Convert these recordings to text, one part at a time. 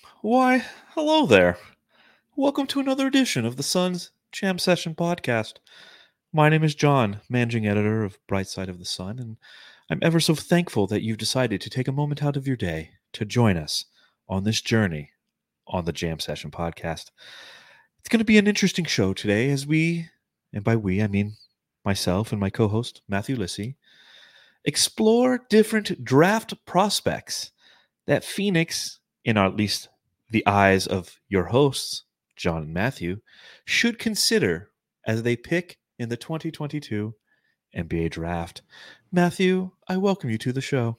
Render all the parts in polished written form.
Why, hello there. Welcome to another edition of the Sun's Jam Session podcast. My name is John, managing editor of Bright Side of the Sun, and I'm ever so thankful that you've decided to take a moment out of your day to join us on this journey on the Jam Session podcast. It's going to be an interesting show today as we, and by we, I mean myself and my co-host, Matthew Lissy, explore different draft prospects that Phoenix, in at least the eyes of your hosts, John and Matthew, should consider as they pick in the 2022 NBA draft. Matthew, I welcome you to the show.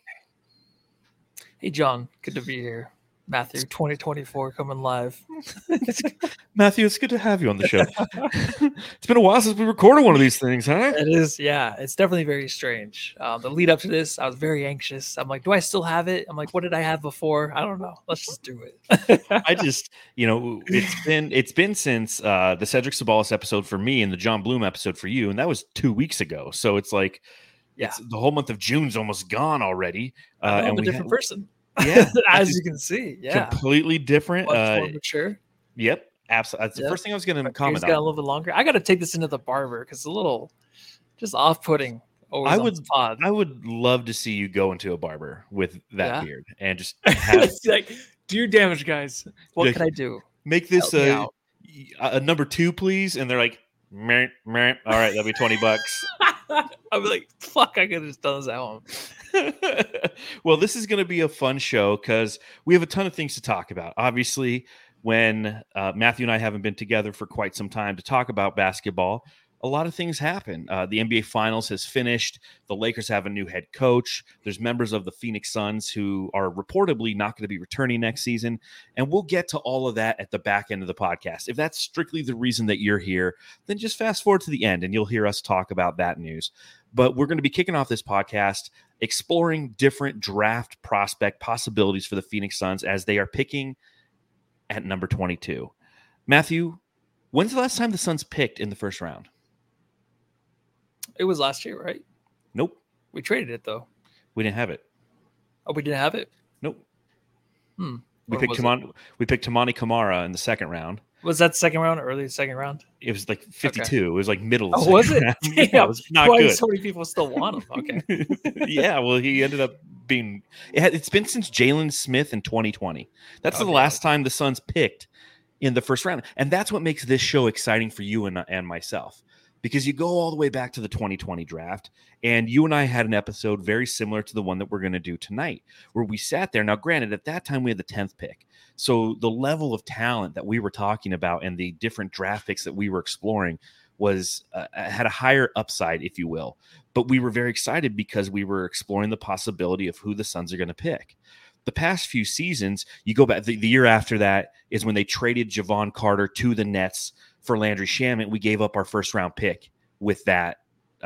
Hey, John. Good to be here. Matthew, 2024 coming live. Matthew, it's good to have you on the show. It's been a while since we recorded one of these things, huh? It is, yeah. It's definitely very strange. The lead up to this, I was very anxious. I'm like, do I still have it? I'm like, what did I have before? I don't know. Let's just do it. I just, it's been since the Cedric Sabalas episode for me and the John Bloom episode for you, and that was 2 weeks ago. So it's like, it's the whole month of June's almost gone already. I'm a different person. Yeah, as you can see, completely different. Much more mature. Yep, absolutely. That's the first thing I was going to comment on. Got a little bit longer. I got to take this into the barber because it's a little just off-putting. I would love to see you go into a barber with that beard and just have like, do your damage, guys. What can I do? Make this a number 2, please. And they're like, meh, meh. All right, that'll be $20. I'd be like, fuck, I could have just done this at home. Well, this is going to be a fun show because we have a ton of things to talk about. Obviously, when Matthew and I haven't been together for quite some time to talk about basketball, a lot of things happen. The NBA Finals has finished. The Lakers have a new head coach. There's members of the Phoenix Suns who are reportedly not going to be returning next season. And we'll get to all of that at the back end of the podcast. If that's strictly the reason that you're here, then just fast forward to the end and you'll hear us talk about that news. But we're going to be kicking off this podcast exploring different draft prospect possibilities for the Phoenix Suns as they are picking at number 22. Matthew, when's the last time the Suns picked in the first round? It was last year, right? Nope. We traded it, though. We didn't have it. Oh, we didn't have it? Nope. We picked Tamani Kamara in the second round. Was that second round, early second round? It was like 52. Okay. It was like middle of the second was it? Round. Yeah, it was not good. So many people still want him. Okay. Yeah, well, he ended up being – it's been since Jalen Smith in 2020. That's the last time the Suns picked in the first round. And that's what makes this show exciting for you and myself. Because you go all the way back to the 2020 draft, and you and I had an episode very similar to the one that we're going to do tonight, where we sat there. Now, granted, at that time we had the 10th pick. So the level of talent that we were talking about and the different draft picks that we were exploring was had a higher upside, if you will. But we were very excited because we were exploring the possibility of who the Suns are going to pick. The past few seasons, you go back, the year after that is when they traded Javon Carter to the Nets for Landry Shamet. We gave up our first round pick with that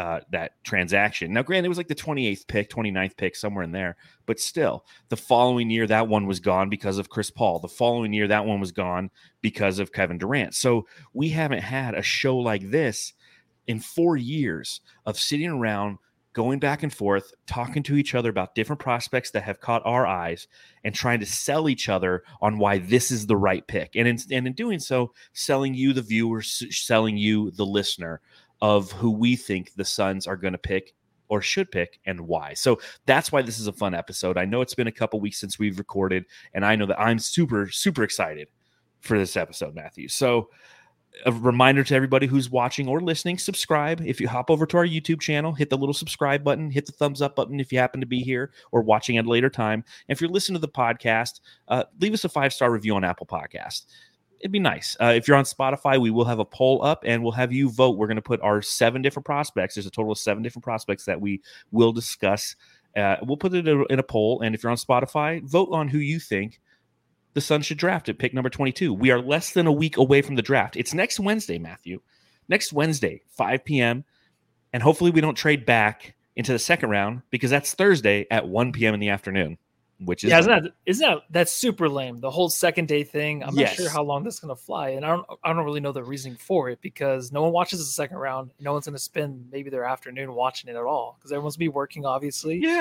transaction. Now, granted, it was like the 28th pick, 29th pick, somewhere in there. But still, the following year, that one was gone because of Chris Paul. The following year, that one was gone because of Kevin Durant. So we haven't had a show like this in 4 years of sitting around, going back and forth, talking to each other about different prospects that have caught our eyes and trying to sell each other on why this is the right pick. And in doing so, selling you, the viewer, selling you, the listener, of who we think the Suns are going to pick or should pick and why. So that's why this is a fun episode. I know it's been a couple weeks since we've recorded, and I know that I'm super, super excited for this episode, Matthew. So a reminder to everybody who's watching or listening, subscribe. If you hop over to our YouTube channel, hit the little subscribe button, hit the thumbs up button if you happen to be here or watching at a later time. And if you're listening to the podcast, leave us a 5-star review on Apple Podcasts. It'd be nice. If you're on Spotify, we will have a poll up and we'll have you vote. We're going to put our 7 different prospects. There's a total of 7 different prospects that we will discuss. We'll put it in a poll. And if you're on Spotify, vote on who you think the Suns should draft at pick number 22. We are less than a week away from the draft. It's next Wednesday, Matthew. Next Wednesday, 5 p.m. And hopefully we don't trade back into the second round because that's Thursday at 1 p.m. in the afternoon. Which is that's super lame. The whole second day thing. I'm not sure how long this is gonna fly, and I don't really know the reasoning for it because no one watches the second round. No one's gonna spend maybe their afternoon watching it at all because everyone's gonna be working, obviously. Yeah.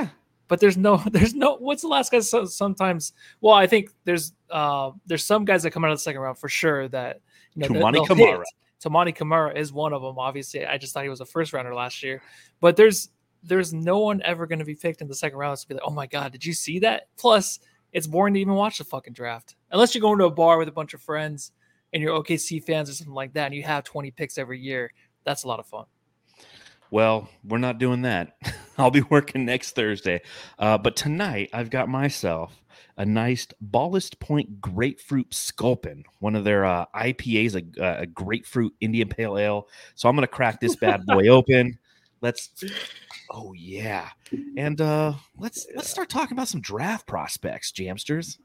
but there's no. What's the last guy? Sometimes, well, I think there's some guys that come out of the second round for sure that Toumani Camara. Toumani Camara is one of them. Obviously, I just thought he was a first rounder last year, but there's no one ever going to be picked in the second round to be like, oh my god, did you see that? Plus, it's boring to even watch the fucking draft unless you're going to a bar with a bunch of friends and you're OKC fans or something like that, and you have 20 picks every year. That's a lot of fun. Well, we're not doing that. I'll be working next Thursday. But tonight, I've got myself a nice Ballast Point Grapefruit Sculpin, one of their IPAs, a grapefruit Indian Pale Ale. So I'm going to crack this bad boy open. Oh, yeah. And let's start talking about some draft prospects, Jamsters.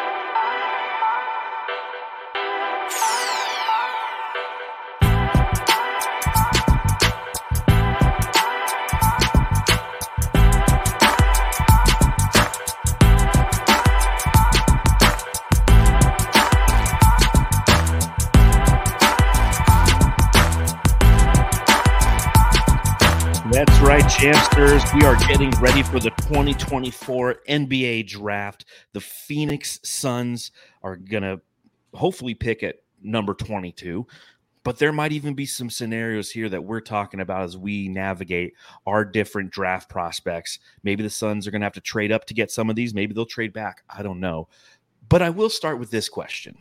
That's right, Jamsters. We are getting ready for the 2024 NBA draft. The Phoenix Suns are going to hopefully pick at number 22, but there might even be some scenarios here that we're talking about as we navigate our different draft prospects. Maybe the Suns are going to have to trade up to get some of these. Maybe they'll trade back. I don't know. But I will start with this question.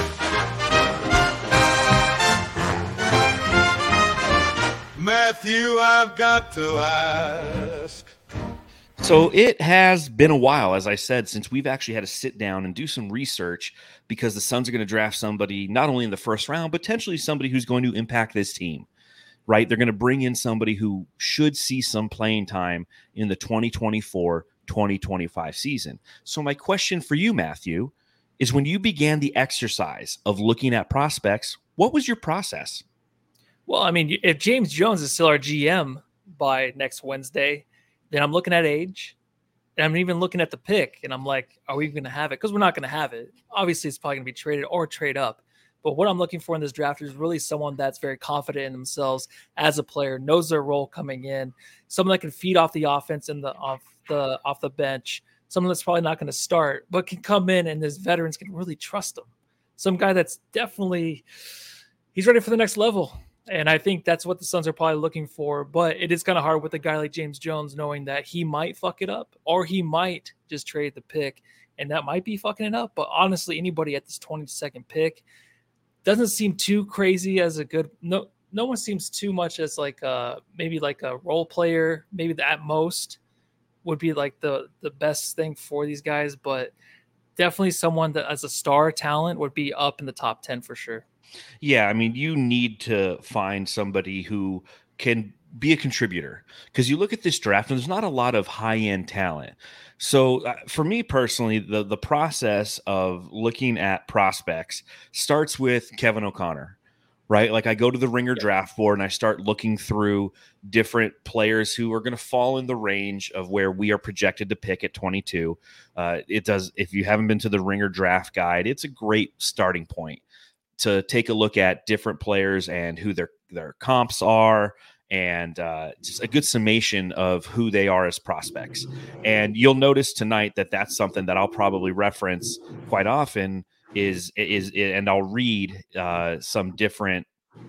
Matthew, I've got to ask. So it has been a while, as I said, since we've actually had to sit down and do some research because the Suns are going to draft somebody not only in the first round, but potentially somebody who's going to impact this team, right? They're going to bring in somebody who should see some playing time in the 2024-2025 season. So my question for you, Matthew, is when you began the exercise of looking at prospects, what was your process? Well, I mean, if James Jones is still our GM by next Wednesday, then I'm looking at age, and I'm even looking at the pick, and I'm like, are we going to have it? Because we're not going to have it. Obviously, it's probably going to be traded or trade up. But what I'm looking for in this draft is really someone that's very confident in themselves as a player, knows their role coming in, someone that can feed off the offense and off the bench, someone that's probably not going to start, but can come in and his veterans can really trust him. Some guy that's definitely he's ready for the next level. And I think that's what the Suns are probably looking for. But it is kind of hard with a guy like James Jones knowing that he might fuck it up or he might just trade the pick. And that might be fucking it up. But honestly, anybody at this 22nd pick doesn't seem too crazy as a good – no one seems too much as like maybe like a role player. Maybe at most would be like the best thing for these guys. But definitely someone that as a star talent would be up in the top 10 for sure. Yeah, I mean, you need to find somebody who can be a contributor because you look at this draft and there's not a lot of high-end talent. So for me personally, the process of looking at prospects starts with Kevin O'Connor, right? Like I go to the Ringer draft board and I start looking through different players who are going to fall in the range of where we are projected to pick at 22. It does. If you haven't been to the Ringer draft guide, it's a great starting point to take a look at different players and who their comps are and just a good summation of who they are as prospects. And you'll notice tonight that that's something that I'll probably reference quite often is and I'll read some different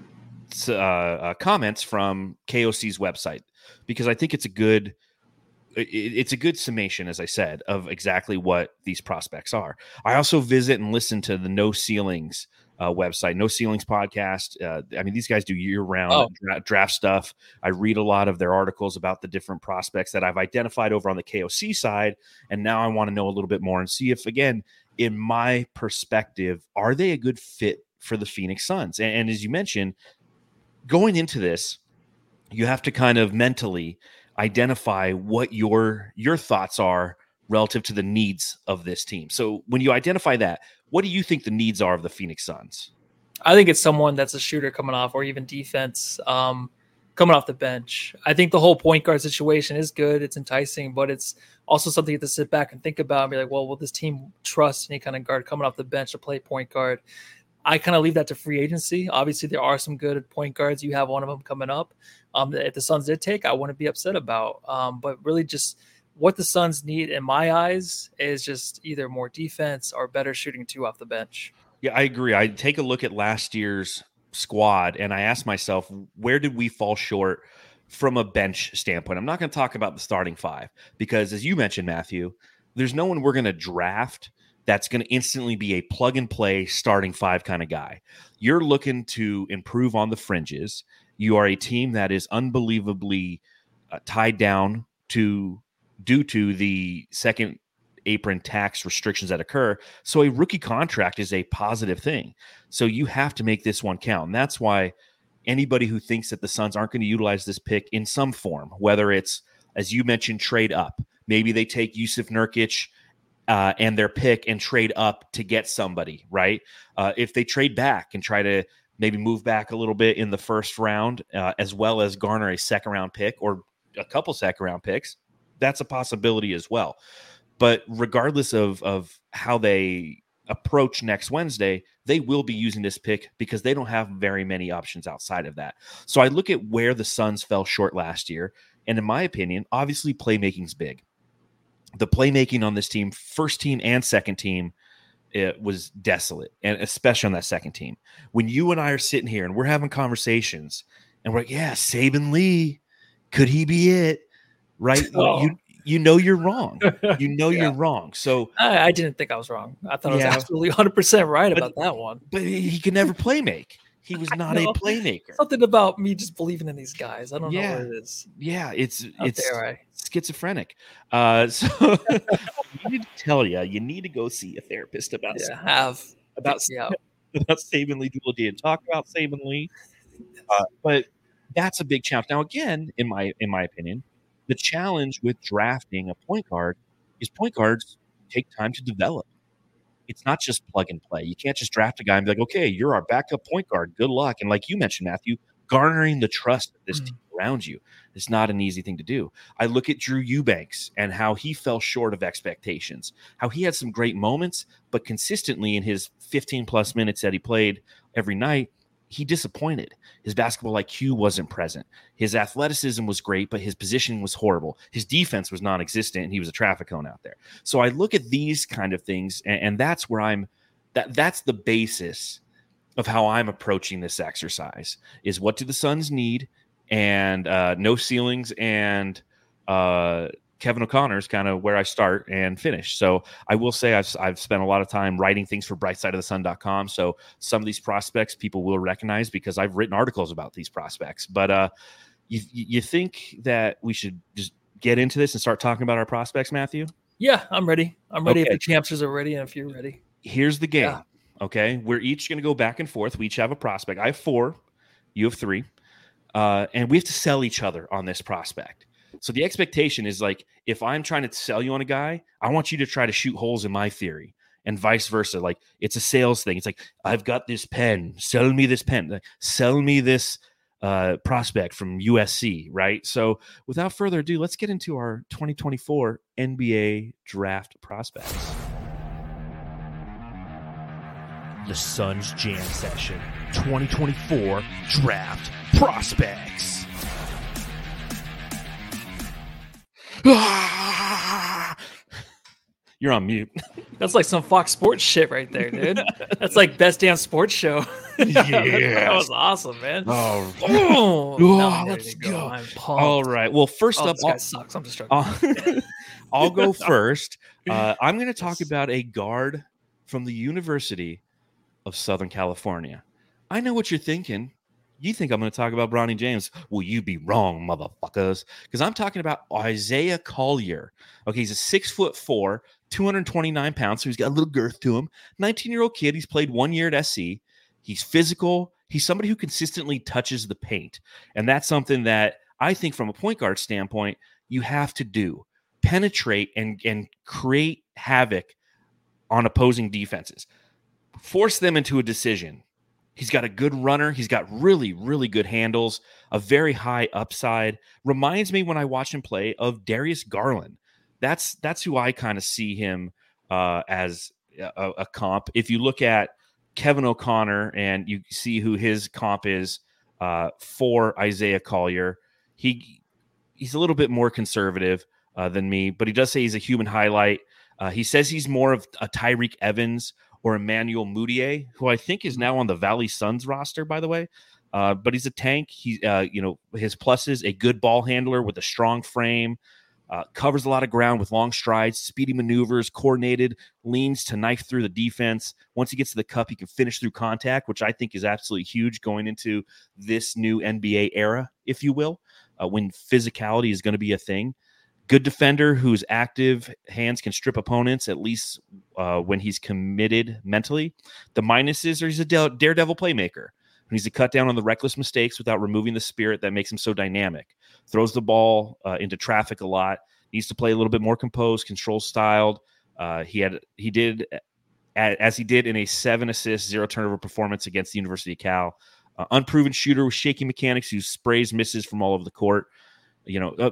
comments from KOC's website because I think it's a good summation, as I said, of exactly what these prospects are. I also visit and listen to the No Ceilings website, No Ceilings podcast. I mean, these guys do year-round draft stuff. I read a lot of their articles about the different prospects that I've identified over on the KOC side, and now I want to know a little bit more and see if, again, in my perspective, are they a good fit for the Phoenix Suns? And as you mentioned, going into this, you have to kind of mentally identify what your thoughts are relative to the needs of this team. So when you identify that, what do you think the needs are of the Phoenix Suns? I think it's someone that's a shooter coming off or even defense coming off the bench. I think the whole point guard situation is good. It's enticing, but it's also something you have to sit back and think about and be like, well, will this team trust any kind of guard coming off the bench to play point guard? I kind of leave that to free agency. Obviously, there are some good point guards. You have one of them coming up. If the Suns did take, I wouldn't be upset about. But really just what the Suns need in my eyes is just either more defense or better shooting 2 off the bench. Yeah, I agree. I take a look at last year's squad and I ask myself, where did we fall short from a bench standpoint? I'm not going to talk about the starting 5 because, as you mentioned, Matthew, there's no one we're going to draft that's going to instantly be a plug and play starting 5 kind of guy. You're looking to improve on the fringes. You are a team that is unbelievably tied down due to the second apron tax restrictions that occur. So a rookie contract is a positive thing. So you have to make this one count. And that's why anybody who thinks that the Suns aren't going to utilize this pick in some form, whether it's, as you mentioned, trade up, maybe they take Yusuf Nurkic and their pick and trade up to get somebody, right? If they trade back and try to maybe move back a little bit in the first round, as well as garner a second round pick or a couple second round picks, that's a possibility as well. But regardless of how they approach next Wednesday, they will be using this pick because they don't have very many options outside of that. So I look at where the Suns fell short last year. And in my opinion, obviously playmaking's big. The playmaking on this team, first team and second team, it was desolate, and especially on that second team. When you and I are sitting here and we're having conversations and we're like, yeah, Saben Lee, could he be it? Right? Oh. You know you're wrong. You know you're wrong. So I didn't think I was wrong. I thought I was absolutely 100% right about that one. But he could never play make. He was not a playmaker. Something about me just believing in these guys. I don't know what it is. Yeah, it's right? Schizophrenic. So I need to tell you, you need to go see a therapist about Saben Lee Dooley and talk about Saben Lee. But that's a big challenge. Now, again, in my opinion, the challenge with drafting a point guard is point guards take time to develop. It's not just plug and play. You can't just draft a guy and be like, okay, you're our backup point guard. Good luck. And like you mentioned, Matthew, garnering the trust of this team around you is not an easy thing to do. I look at Drew Eubanks and how he fell short of expectations, how he had some great moments, but consistently in his 15-plus minutes that he played every night, he disappointed. His basketball IQ wasn't present. His athleticism was great, but his positioning was horrible. His defense was non-existent, and he was a traffic cone out there. So I look at these kind of things, and that's where that's the basis of how I'm approaching this exercise is what do the Suns need, and no ceilings, and Kevin O'Connor is kind of where I start and finish. So I will say I've spent a lot of time writing things for brightsideofthesun.com. So some of these prospects people will recognize because I've written articles about these prospects. But you think that we should just get into this and start talking about our prospects, Matthew? Yeah, I'm ready. I'm ready if the champsters are ready and if you're ready. Here's the game. Yeah. Okay, we're each going to go back and forth. We each have a prospect. I have 4. You have 3. And we have to sell each other on this prospect. So the expectation is like, if I'm trying to sell you on a guy, I want you to try to shoot holes in my theory and vice versa. Like it's a sales thing. It's like, I've got this pen, sell me this pen, like, sell me this prospect from USC, right? So without further ado, let's get into our 2024 NBA draft prospects. The Suns Jam Session 2024 Draft Prospects. You're on mute. That's like some Fox Sports shit right there, dude. That's like best damn sports show. Yeah, that was awesome, man. Let's go. I'm pumped. All right. Well, first up, this guy sucks. I'm just joking. I'll go first. I'm going to talk about a guard from the University of Southern California. I know what you're thinking. You think I'm going to talk about Bronny James. Well, you be wrong, motherfuckers. Because I'm talking about Isaiah Collier. Okay, he's a 6'4", 229 pounds, so he's got a little girth to him. 19-year-old kid. He's played 1 year at SC. He's physical. He's somebody who consistently touches the paint. And that's something that I think from a point guard standpoint, you have to do. Penetrate and create havoc on opposing defenses. Force them into a decision. He's got a good runner. He's got really, really good handles, a very high upside. Reminds me when I watch him play of Darius Garland. That's who I kind of see him as a comp. If you look at Kevin O'Connor and you see who his comp is for Isaiah Collier, he's a little bit more conservative. than me, but he does say he's a human highlight. He says he's more of a Tyreek Evans or Emmanuel Mudiay, who I think is now on the Valley Suns roster, by the way. But he's a tank. He, his pluses: a good ball handler with a strong frame, covers a lot of ground with long strides, speedy maneuvers, coordinated, leans to knife through the defense. Once he gets to the cup, he can finish through contact, which I think is absolutely huge going into this new NBA era, if you will, when physicality is going to be a thing. Good defender who's active, hands can strip opponents, at least when he's committed mentally. The minuses are he's a daredevil playmaker. He needs to cut down on the reckless mistakes without removing the spirit that makes him so dynamic. Throws the ball into traffic a lot. Needs to play a little bit more composed, control-styled. He did as he did in a 7-assist, 0-turnover performance against the University of Cal. Unproven shooter with shaky mechanics who sprays misses from all over the court. A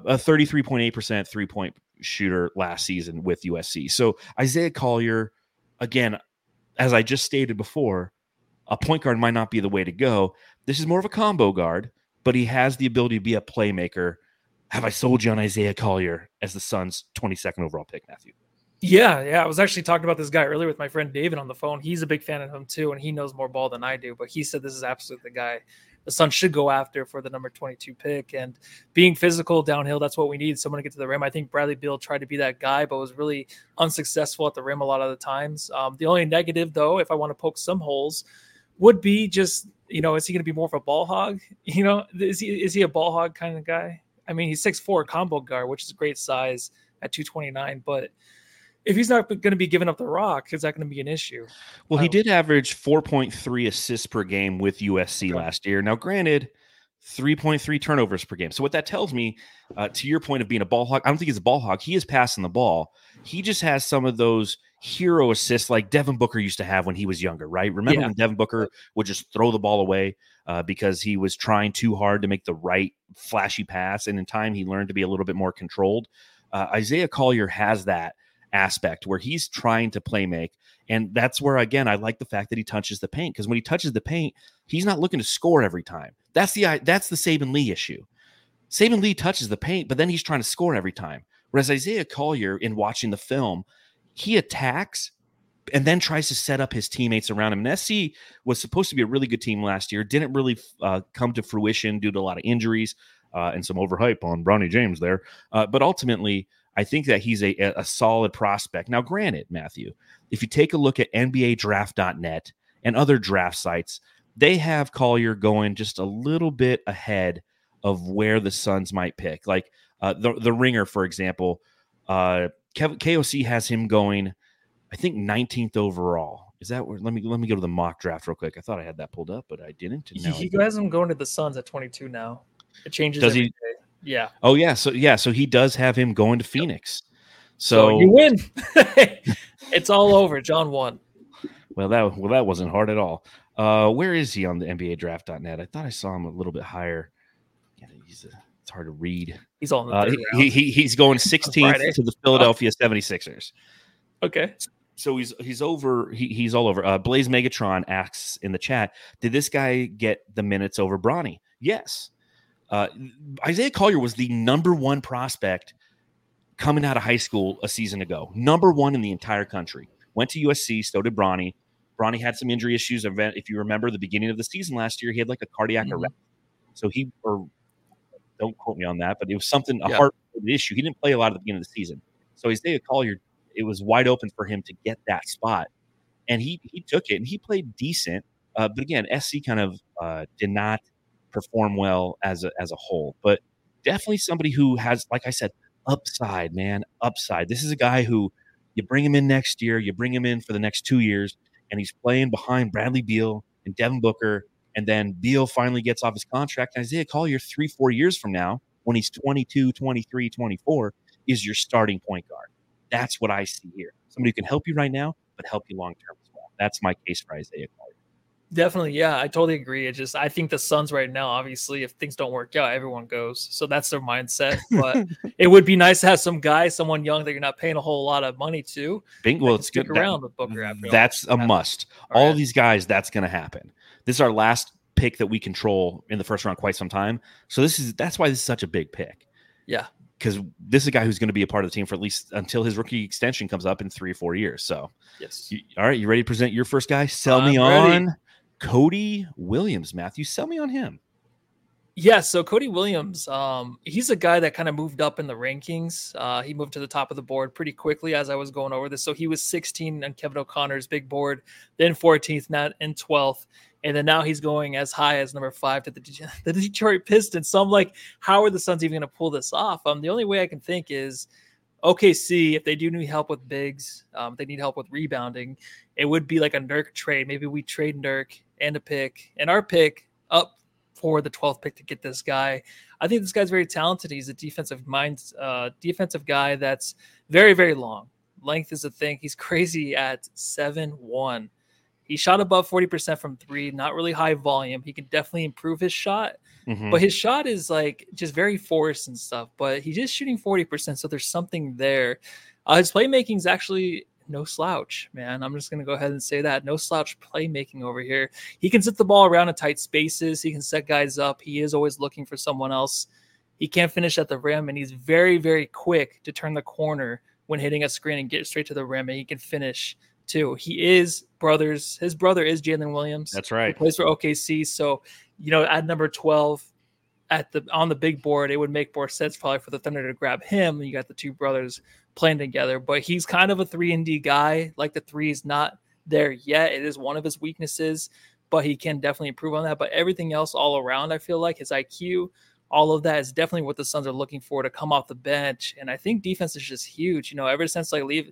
33.8% three-point shooter last season with USC. So Isaiah Collier, again, as I just stated before, a point guard might not be the way to go. This is more of a combo guard, but he has the ability to be a playmaker. Have I sold you on Isaiah Collier as the Suns' 22nd overall pick, Matthew? Yeah. I was actually talking about this guy earlier with my friend David on the phone. He's a big fan of him too, and he knows more ball than I do, but he said this is absolutely the guy the Suns should go after for the number 22 pick. And being physical downhill, that's what we need, someone to get to the rim. I think Bradley Beal tried to be that guy, but was really unsuccessful at the rim a lot of the times. The only negative, though, if I want to poke some holes, would be just, is he going to be more of a ball hog? Is he a ball hog kind of guy? I mean, he's 6'4", combo guard, which is a great size at 229, but if he's not going to be giving up the rock, is that going to be an issue? Well, he did average 4.3 assists per game with USC last year. Now, granted, 3.3 turnovers per game. So what that tells me, to your point of being a ball hog, I don't think he's a ball hog. He is passing the ball. He just has some of those hero assists like Devin Booker used to have when he was younger, right? Remember when Devin Booker would just throw the ball away because he was trying too hard to make the right flashy pass, and in time he learned to be a little bit more controlled. Isaiah Collier has that aspect where he's trying to play make, and that's where, again, I like the fact that he touches the paint, because when he touches the paint, he's not looking to score every time. That's the Saben Lee issue. Saben Lee touches the paint, but then he's trying to score every time. Whereas Isaiah Collier, in watching the film, he attacks and then tries to set up his teammates around him. And SC was supposed to be a really good team last year. Didn't really come to fruition due to a lot of injuries and some overhype on Bronny James there. But ultimately, I think that he's a solid prospect. Now, granted, Matthew, if you take a look at NBADraft.net and other draft sites, they have Collier going just a little bit ahead of where the Suns might pick. Like the Ringer, for example, KOC has him going, I think, 19th overall. Is that where? Let me go to the mock draft real quick. I thought I had that pulled up, but I didn't. He has him going to the Suns at 22 now. It changes. Does he? Day. Yeah. Oh yeah. So he does have him going to Phoenix. So you win. It's all over. John won. Well, that wasn't hard at all. Where is he on the NBADraft.net? I thought I saw him a little bit higher. Yeah, it's hard to read. He's on the third round. He's going 16th to the Philadelphia 76ers. Okay. So he's over. He's all over. Blaze Megatron asks in the chat, did this guy get the minutes over Bronny? Yes. Isaiah Collier was the number one prospect coming out of high school a season ago. Number one in the entire country. Went to USC, so did Bronny. Bronny had some injury issues. If you remember the beginning of the season last year, he had like a cardiac arrest. So don't quote me on that, but it was something, a heart issue. He didn't play a lot at the beginning of the season. So Isaiah Collier, it was wide open for him to get that spot. And he took it, and he played decent. But again, SC kind of did not perform well as a whole. But definitely somebody who has, like I said, upside, man, upside. This is a guy who you bring him in next year, you bring him in for the next 2 years, and he's playing behind Bradley Beal and Devin Booker, and then Beal finally gets off his contract. And Isaiah Collier 3-4 years from now, when he's 22, 23, 24, is your starting point guard. That's what I see here. Somebody who can help you right now, but help you long-term as well. That's my case for Isaiah Collier. Definitely, yeah, I totally agree. I think the Suns right now, obviously, if things don't work out, everyone goes. So that's their mindset. But it would be nice to have someone young that you're not paying a whole lot of money to. Well, it's good around with Booker. That's a must. All these guys, that's going to happen. This is our last pick that we control in the first round quite some time. So that's why this is such a big pick. Yeah. because this is a guy who's going to be a part of the team for at least until his rookie extension comes up in 3 or 4 years. So, yes. All right, you ready to present your first guy? Sell me ready. on Cody Williams, Matthew. Sell me on him. Yeah, so Cody Williams, he's a guy that kind of moved up in the rankings. He moved to the top of the board pretty quickly as I was going over this. So he was 16 on Kevin O'Connor's big board, then 14th, now in 12th. And then now he's going as high as number 5 to the Detroit Pistons. So I'm like, how are the Suns even going to pull this off? The only way I can think is OKC, if they do need help with bigs, they need help with rebounding, it would be like a Nurk trade. Maybe we trade Nurk and a pick and our pick up for the 12th pick to get this guy. I think this guy's very talented. He's a defensive guy that's very, very long. Length is a thing. He's crazy at 7'1". He shot above 40% from 3, not really high volume. He can definitely improve his shot, but his shot is like just very forced and stuff, but he's just shooting 40%. So there's something there. His playmaking is actually no slouch, man. I'm just going to go ahead and say that. No slouch playmaking over here. He can set the ball around in tight spaces. He can set guys up. He is always looking for someone else. He can't finish at the rim, and he's very, very quick to turn the corner when hitting a screen and get straight to the rim, and he can finish too. His brother is Jalen Williams. That's right. He plays for OKC. So, at number 12 on the big board, it would make more sense probably for the Thunder to grab him. You got the two brothers playing together, but he's kind of a 3-and-D guy. Like the 3 is not there yet. It is one of his weaknesses, but he can definitely improve on that. But everything else all around, I feel like his IQ, all of that is definitely what the Suns are looking for to come off the bench. And I think defense is just huge. Ever since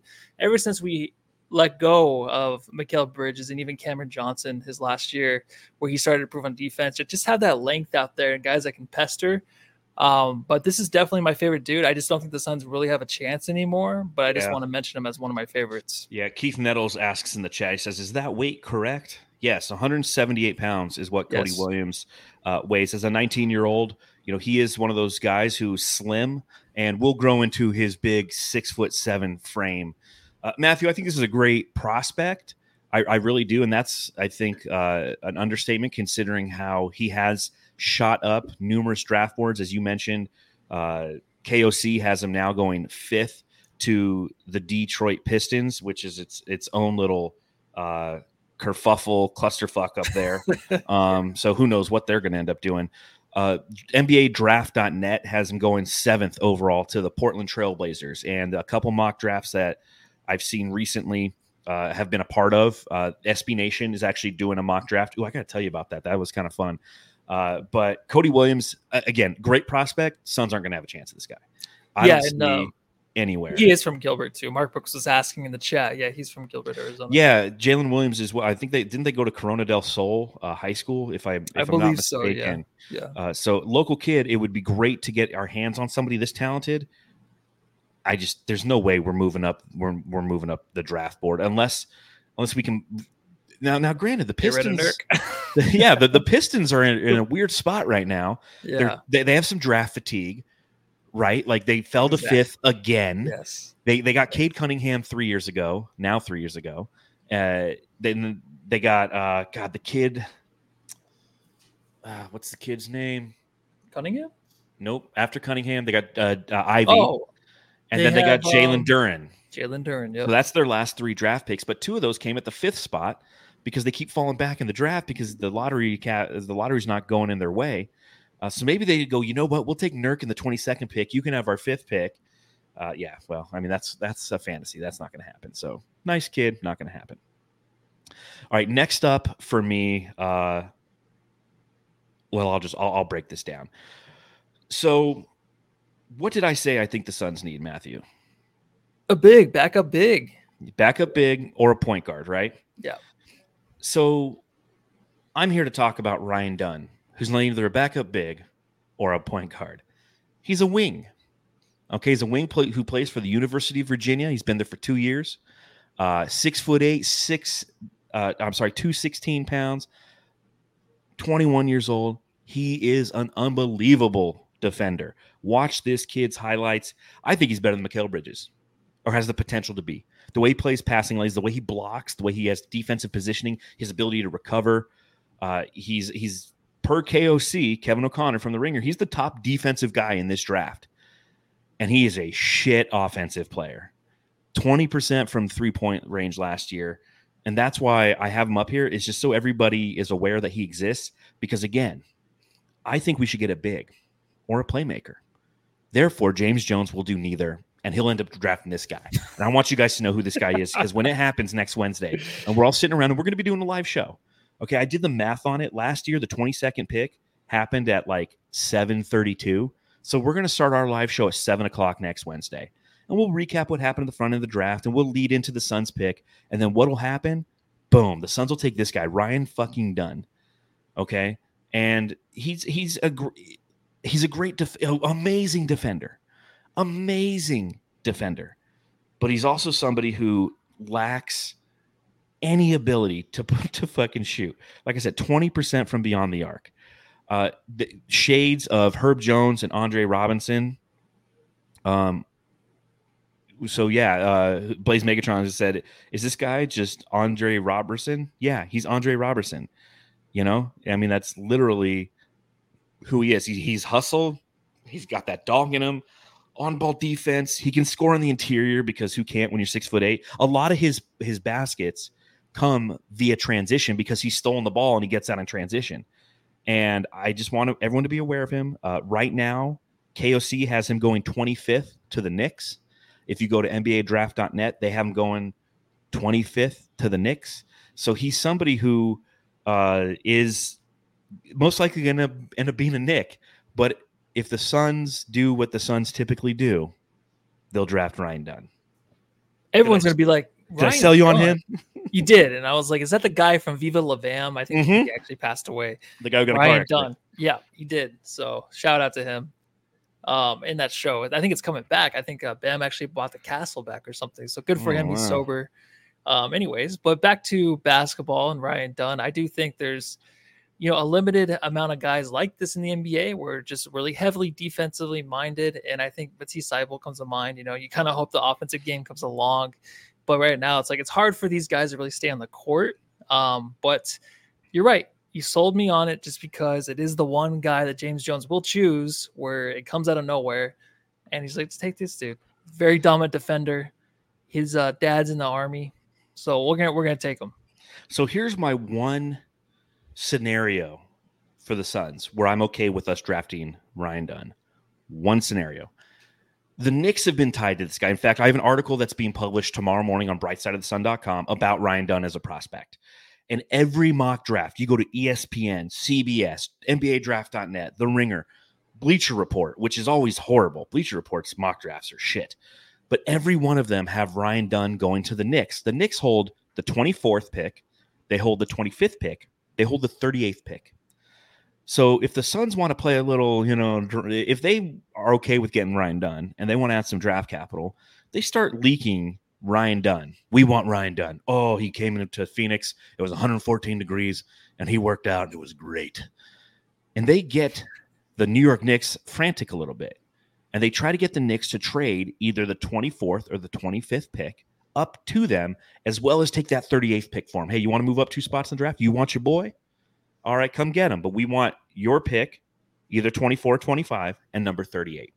we let go of Mikal Bridges and even Cameron Johnson his last year, where he started to improve on defense, just have that length out there and guys that can pester. But this is definitely my favorite dude. I just don't think the Suns really have a chance anymore, but I just want to mention him as one of my favorites. Yeah, Keith Nettles asks in the chat, he says, is that weight correct? Yes, 178 pounds is what Cody Williams weighs. As a 19-year-old, he is one of those guys who's slim and will grow into his big 6'7" frame. Matthew, I think this is a great prospect. I really do. And that's, I think, an understatement considering how he has shot up numerous draft boards. As you mentioned, KOC has him now going 5th to the Detroit Pistons, which is its own little kerfuffle clusterfuck up there. So who knows what they're going to end up doing. NBA Draft.net has him going 7th overall to the Portland Trailblazers. And a couple mock drafts that I've seen recently have been a part of. SB Nation is actually doing a mock draft. I got to tell you about that. That was kind of fun. But Cody Williams, again, great prospect. Suns aren't going to have a chance at this guy. I don't see anywhere. He is from Gilbert too. Mark Brooks was asking in the chat. Yeah, he's from Gilbert, Arizona. Yeah, Jalen Williams is what I think didn't they go to Corona del Sol High School? If I'm not mistaken. So, yeah. So local kid, it would be great to get our hands on somebody this talented. There's no way we're moving up. We're moving up the draft board unless we can. Now, granted, the Pistons, the Pistons are in a weird spot right now. Yeah, they have some draft fatigue, right? Like they fell to 5th again. Yes, they got Cade Cunningham 3 years ago. Now 3 years ago, then they got the kid. What's the kid's name? Cunningham? Nope. After Cunningham, they got Ivy. Oh. And then they got Jalen Duren. Jalen Duren, yeah. So that's their last 3 draft picks, but 2 of those came at the 5th spot because they keep falling back in the draft because the lottery's not going in their way. So maybe they go, you know what? We'll take Nurk in the 22nd pick. You can have our 5th pick. Well, I mean that's a fantasy. That's not going to happen. So nice kid, not going to happen. All right, next up for me. I'll break this down. So. What did I say I think the Suns need, Matthew? Backup big or a point guard, right? Yeah. So I'm here to talk about Ryan Dunn, who's not either a backup big or a point guard. He's a wing. Okay, he's a wing who plays for the University of Virginia. He's been there for 2 years. 6'8", 216 pounds, 21 years old. He is an unbelievable defender. Watch this kid's highlights. I think he's better than Mikal Bridges, or has the potential to be. The way he plays passing lanes, the way he blocks, the way he has defensive positioning, his ability to recover. He's per KOC, Kevin O'Connor from The Ringer, he's the top defensive guy in this draft. and he is a shit offensive player. 20% from 3-point range last year. And that's why I have him up here, is just so everybody is aware that he exists. Because again, I think we should get a big or a playmaker. Therefore, James Jones will do neither, and he'll end up drafting this guy. And I want you guys to know who this guy is, because when it happens next Wednesday, and we're all sitting around and we're going to be doing a live show. Okay, I did the math on it. Last year, the 22nd pick happened at like 7:32. So we're going to start our live show at 7 o'clock next Wednesday. And we'll recap what happened at the front of the draft, and we'll lead into the Suns pick. And then what will happen? Boom. The Suns will take this guy, Ryan fucking Dunn. Okay? And he's a great, amazing defender. Amazing defender. But he's also somebody who lacks any ability to fucking shoot. Like I said, 20% from beyond the arc. The shades of Herb Jones and Andre Robinson. So yeah, Blaze Megatron has said, "Is this guy just Andre Robertson?" Yeah, he's Andre Robertson. You know, I mean, that's literally who he is. He's hustled. He's got that dog in him. On ball defense. He can score on the interior, because who can't when you're 6'8"? A lot of his baskets come via transition, because he's stolen the ball and he gets out in transition. And I just want everyone to be aware of him. Right now, KOC has him going 25th to the Knicks. If you go to NBADraft.net, they have him going 25th to the Knicks. So he's somebody who is most likely going to end up being a Knick. But if the Suns do what the Suns typically do, they'll draft Ryan Dunn. Everyone's going to be like, did I sell you on him? You did. And I was like, is that the guy from Viva La Bam? I think he actually passed away. The guy who got Ryan Dunn. Yeah, he did. So shout out to him. In that show. I think it's coming back. I think Bam actually bought the castle back or something. So good for him. Wow. He's sober. Anyways, but back to basketball and Ryan Dunn. I do think there's, a limited amount of guys like this in the NBA. We're just really heavily defensively minded. And I think Matisse Thybulle comes to mind. You kind of hope the offensive game comes along. But right now, it's like it's hard for these guys to really stay on the court. But you're right. You sold me on it just because it is the one guy that James Jones will choose where it comes out of nowhere. And he's like, let's take this dude. Very dominant defender. His dad's in the Army. So we're gonna take him. So here's my one scenario for the Suns where I'm okay with us drafting Ryan Dunn. One scenario. The Knicks have been tied to this guy. In fact, I have an article that's being published tomorrow morning on BrightsideOfTheSun.com about Ryan Dunn as a prospect. And every mock draft, you go to ESPN, CBS, NBADraft.net, The Ringer, Bleacher Report, which is always horrible. Bleacher Report's mock drafts are shit. But every one of them have Ryan Dunn going to the Knicks. The Knicks hold the 24th pick. They hold the 25th pick. They hold the 38th pick. So if the Suns want to play a little, if they are okay with getting Ryan Dunn and they want to add some draft capital, they start leaking Ryan Dunn. We want Ryan Dunn. Oh, he came into Phoenix. It was 114 degrees, and he worked out, and it was great. And they get the New York Knicks frantic a little bit, and they try to get the Knicks to trade either the 24th or the 25th pick up to them, as well as take that 38th pick for him. Hey, you want to move up 2 spots in the draft? You want your boy? All right, come get him. But we want your pick, either 24, 25, and number 38.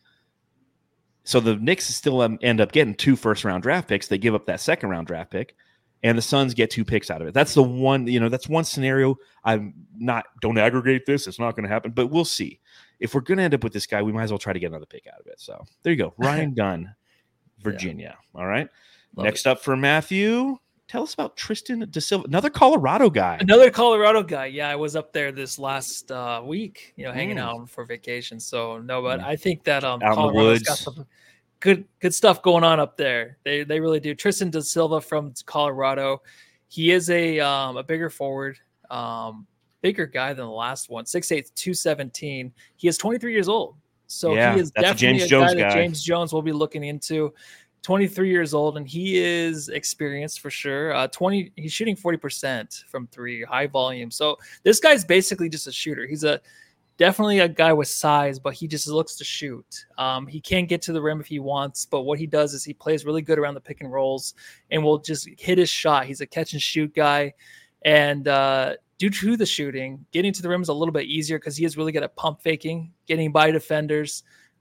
So the Knicks still end up getting 2 first-round draft picks. They give up that second-round draft pick, and the Suns get 2 picks out of it. That's the one, that's one scenario. Don't aggregate this. It's not going to happen, but we'll see. If we're going to end up with this guy, we might as well try to get another pick out of it. So there you go. Ryan Dunn, Virginia. Yeah. All right. Next up for Matthew, tell us about Tristan Da Silva, another Colorado guy. Yeah, I was up there this last week, hanging out for vacation. So but I think that Colorado's got some good stuff going on up there. They really do. Tristan Da Silva from Colorado. He is a bigger forward, bigger guy than the last one. 6'8", 217. He is 23 years old. So he is definitely a guy that James Jones will be looking into. 23 years old, and he is experienced for sure. He's shooting 40% from 3, high volume. So this guy's basically just a shooter. He's definitely a guy with size, but he just looks to shoot. He can get to the rim if he wants, but what he does is he plays really good around the pick and rolls and will just hit his shot. He's a catch and shoot guy. And due to the shooting, getting to the rim is a little bit easier because he is really good at pump faking, getting by defenders.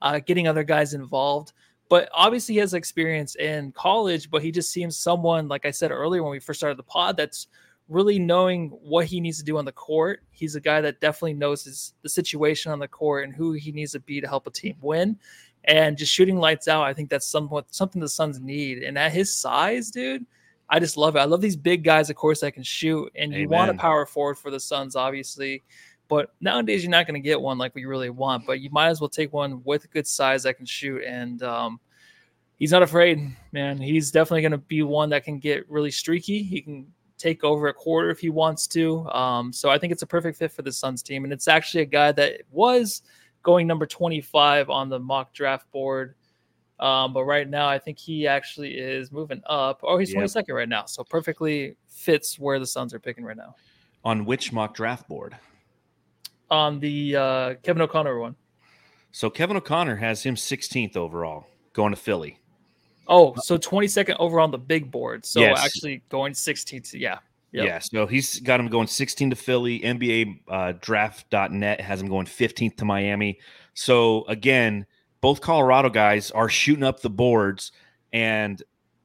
getting other guys involved. But obviously he has experience in college, but he just seems someone, like I said earlier when we first started the pod, that's really knowing what he needs to do on the court. He's a guy that definitely knows the situation on the court and who he needs to be to help a team win. And just shooting lights out, I think that's something the Suns need. And at his size, dude, I just love it. I love these big guys, of course, that can shoot. And you want a power forward for the Suns, obviously. But nowadays, you're not going to get one like we really want. But you might as well take one with good size that can shoot. And he's not afraid, man. He's definitely going to be one that can get really streaky. He can take over a quarter if he wants to. So I think it's a perfect fit for the Suns team. And it's actually a guy that was going number 25 on the mock draft board. But right now, I think he actually is moving up. Oh, he's 22nd right now. So perfectly fits where the Suns are picking right now. On which mock draft board? On the Kevin O'Connor one. So Kevin O'Connor has him 16th overall, going to Philly. Oh, so 22nd over on the big board. So yes. Actually going 16th. Yeah. Yep. Yeah. So he's got him going 16 to Philly. NBA draft.net has him going 15th to Miami. So again, both Colorado guys are shooting up the boards, and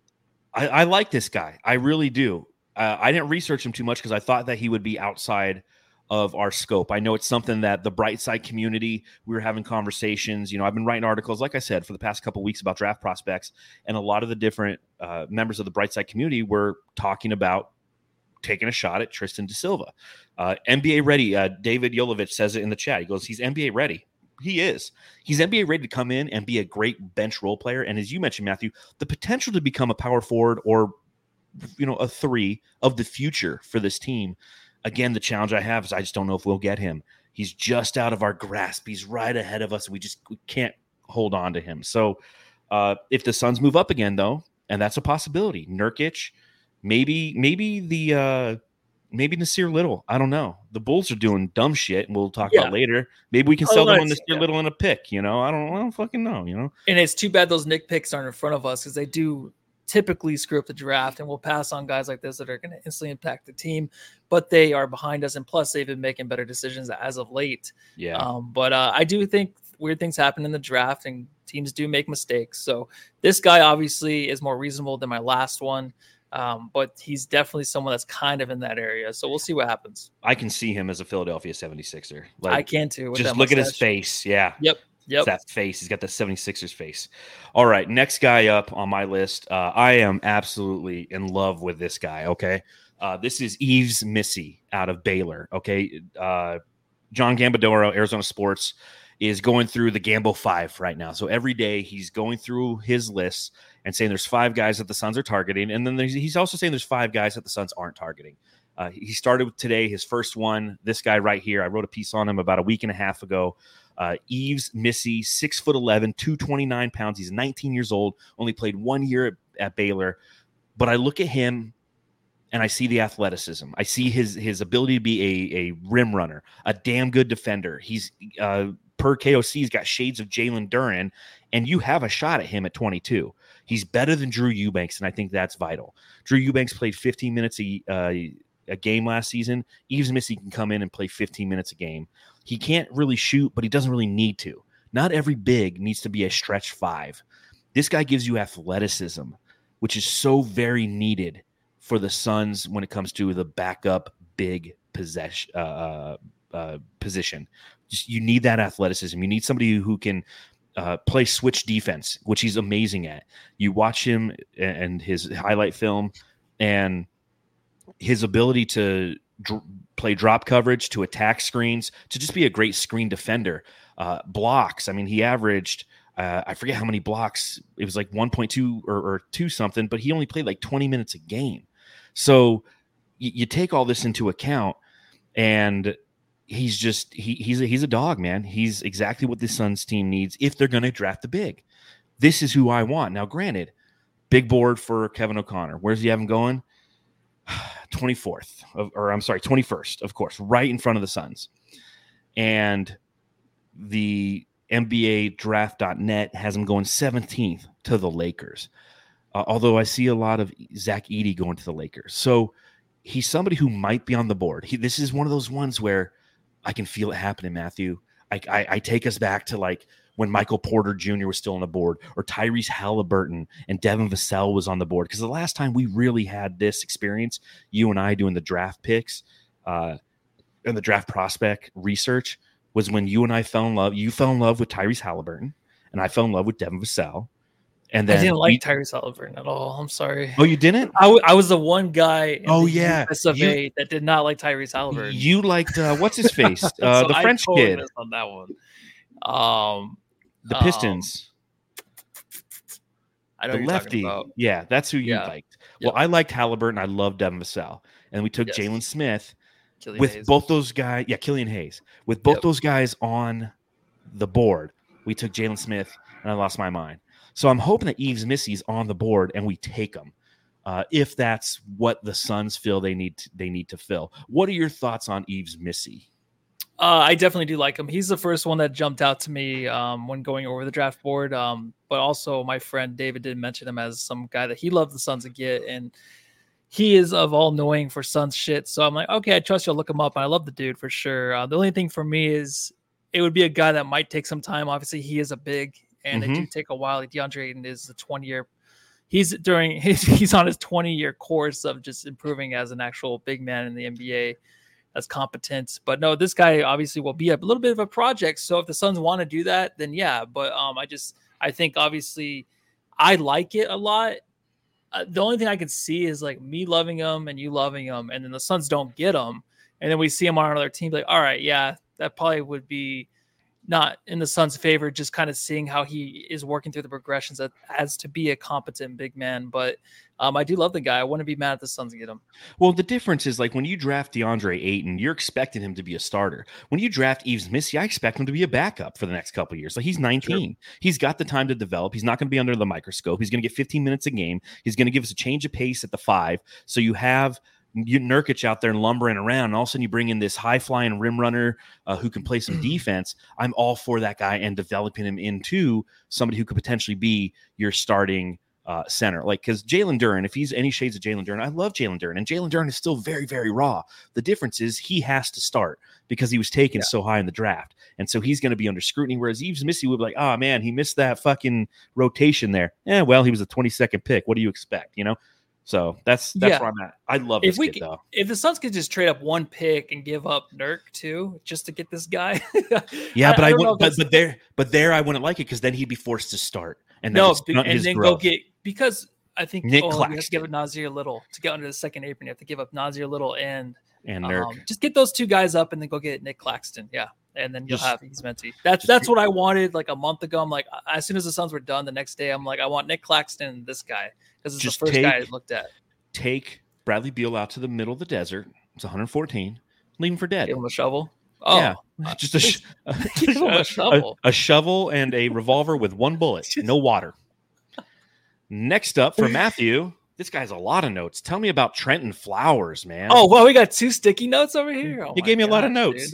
I like this guy. I really do. I didn't research him too much because I thought that he would be outside of our scope. I know it's something that the Brightside community, we were having conversations. I've been writing articles, like I said, for the past couple of weeks about draft prospects, and a lot of the different members of the Brightside community were talking about taking a shot at Tristan da Silva. NBA ready. David Yolovich says it in the chat. He goes, he's NBA ready. He is. He's NBA ready to come in and be a great bench role player. And as you mentioned, Matthew, the potential to become a power forward or, a 3 of the future for this team. Again, the challenge I have is I just don't know if we'll get him. He's just out of our grasp. He's right ahead of us. We can't hold on to him. So if the Suns move up again, though, and that's a possibility, Nurkic, maybe Nasir Little. I don't know. The Bulls are doing dumb shit, and we'll talk about later. Maybe we can sell them on Nasir Little in a pick. I don't fucking know. And it's too bad those Knick picks aren't in front of us because they do typically screw up the draft, and we'll pass on guys like this that are going to instantly impact the team, but they are behind us, and plus they've been making better decisions as of late. But I do think weird things happen in the draft, and teams do make mistakes. So this guy obviously is more reasonable than my last one, but he's definitely someone that's kind of in that area. So we'll see what happens. I can see him as a Philadelphia 76er. I can too. Just look at his face. Yeah. Yep. It's that face. He's got the 76ers face. All right. Next guy up on my list. I am absolutely in love with this guy. Okay. This is Yves Missy out of Baylor. Okay. John Gambadoro, Arizona Sports, is going through the Gambo 5 right now. So every day he's going through his lists and saying there's 5 guys that the Suns are targeting. And then he's also saying there's 5 guys that the Suns aren't targeting. He started with today, his first one, this guy right here. I wrote a piece on him about a week and a half ago. Yves Missy, 6'11", 229 pounds. He's 19 years old, only played 1 year at Baylor. But I look at him and I see the athleticism. I see his ability to be a rim runner, a damn good defender. He's per KOC, he's got shades of Jalen Duren, and you have a shot at him at 22. He's better than Drew Eubanks, and I think that's vital. Drew Eubanks played 15 minutes a game last season. Yves Missy can come in and play 15 minutes a game. He can't really shoot, but he doesn't really need to. Not every big needs to be a stretch 5. This guy gives you athleticism, which is so very needed for the Suns when it comes to the backup big position. Just you need that athleticism. You need somebody who can play switch defense, which he's amazing at. You watch him and his highlight film and his ability to play drop coverage, to attack screens, to just be a great screen defender. Blocks. I mean, he averaged, I forget how many blocks. It was like 1.2 or 2 something, but he only played like 20 minutes a game. So you take all this into account, and he's just he's a dog, man. He's exactly what the Suns team needs if they're going to draft the big. This is who I want. Now, granted, big board for Kevin O'Connor. Where's he have him going? 21st, of course, right in front of the Suns. And the NBA draft.net has him going 17th to the Lakers. Although I see a lot of Zach Edey going to the Lakers. So he's somebody who might be on the board. This is one of those ones where I can feel it happening, Matthew. I take us back to like when Michael Porter Jr. was still on the board, or Tyrese Halliburton and Devin Vassell was on the board. Because the last time we really had this experience, you and I doing the draft picks and the draft prospect research, was when you and I fell in love. You fell in love with Tyrese Halliburton, and I fell in love with Devin Vassell. And then I didn't like Tyrese Halliburton at all. I'm sorry. Oh, you didn't? I was the one guy in yeah, US of A that did not like Tyrese Halliburton. You liked what's his face? So the I French totally kid missed on that one. The Pistons. I know The who you're lefty. talking about. Yeah, that's who you Yeah. liked. Well, I liked Halliburton. I loved Devin Vassell. And we took Yes. Jalen Smith Killian with Hayes. both those guys. Yeah, Killian Hayes. With both Yep. those guys on the board, we took Jalen Smith, and I lost my mind. So I'm hoping that Yves Missy's on the board and we take him. If that's what the Suns feel they need to fill. What are your thoughts on Yves Missy? I definitely do like him. He's the first one that jumped out to me when going over the draft board. But also my friend David did mention him as some guy that he loved the Suns to get. And he is of all knowing for Suns shit. So I'm like, okay, I trust you. I'll look him up. And I love the dude for sure. The only thing for me is it would be a guy that might take some time. Obviously, he is a big, and it do take a while. Like DeAndre Ayton is the 20-year. He's on his 20-year course of just improving as an actual big man in the NBA. That's competent. But no, this guy obviously will be a little bit of a project. So if the Suns want to do that, then yeah. But I think obviously I like it a lot. The only thing I can see is like me loving him and you loving him, and then the Suns don't get him, and then we see him on another team. Like, all right, yeah, that probably would be not in the Suns' favor, just kind of seeing how he is working through the progressions as to be a competent big man. But I do love the guy. I wouldn't be mad if the Suns get him. Well, the difference is like when you draft DeAndre Ayton, you're expecting him to be a starter. When you draft Yves Missy, I expect him to be a backup for the next couple of years. Like he's 19. True. He's got the time to develop. He's not going to be under the microscope. He's going to get 15 minutes a game. He's going to give us a change of pace at the 5. So you have Nurkic out there and lumbering around, and all of a sudden you bring in this high-flying rim runner who can play some defense. I'm all for that guy and developing him into somebody who could potentially be your starting center. Like, because Jalen Duren, if he's any shades of Jalen Duren, I love Jalen Duren, and Jalen Duren is still very, very raw. The difference is he has to start because he was taken so high in the draft, and so he's going to be under scrutiny, whereas Yves Missy would be like, oh, man, he missed that fucking rotation there. Well, he was a 22nd pick. What do you expect, you know? So that's where I'm at. I love this kid, though. If the Suns could just trade up one pick and give up Nurk too, just to get this guy. Yeah, but I wouldn't. But there, I wouldn't like it because then he'd be forced to start. And then then go get, because I think Nick you Claxton. have to give up Nasir Little to get under the second apron. You have to give up Nasir Little and Nurk. Just get those two guys up and then go get Nick Claxton. Yeah. And then you'll have Yves Missy. That's what I wanted like a month ago. I'm like, as soon as the Suns were done the next day, I'm like, I want Nick Claxton and this guy because it's the first guy I looked at. Take Bradley Beal out to the middle of the desert. It's 114. Leave him for dead. Give him a shovel. Oh, yeah. Just give him a shovel. A shovel and a revolver with one bullet. No water. Next up for Matthew. This guy has a lot of notes. Tell me about Trenton Flowers, man. Oh, well, we got 2 sticky notes over here. You gave me a lot of notes.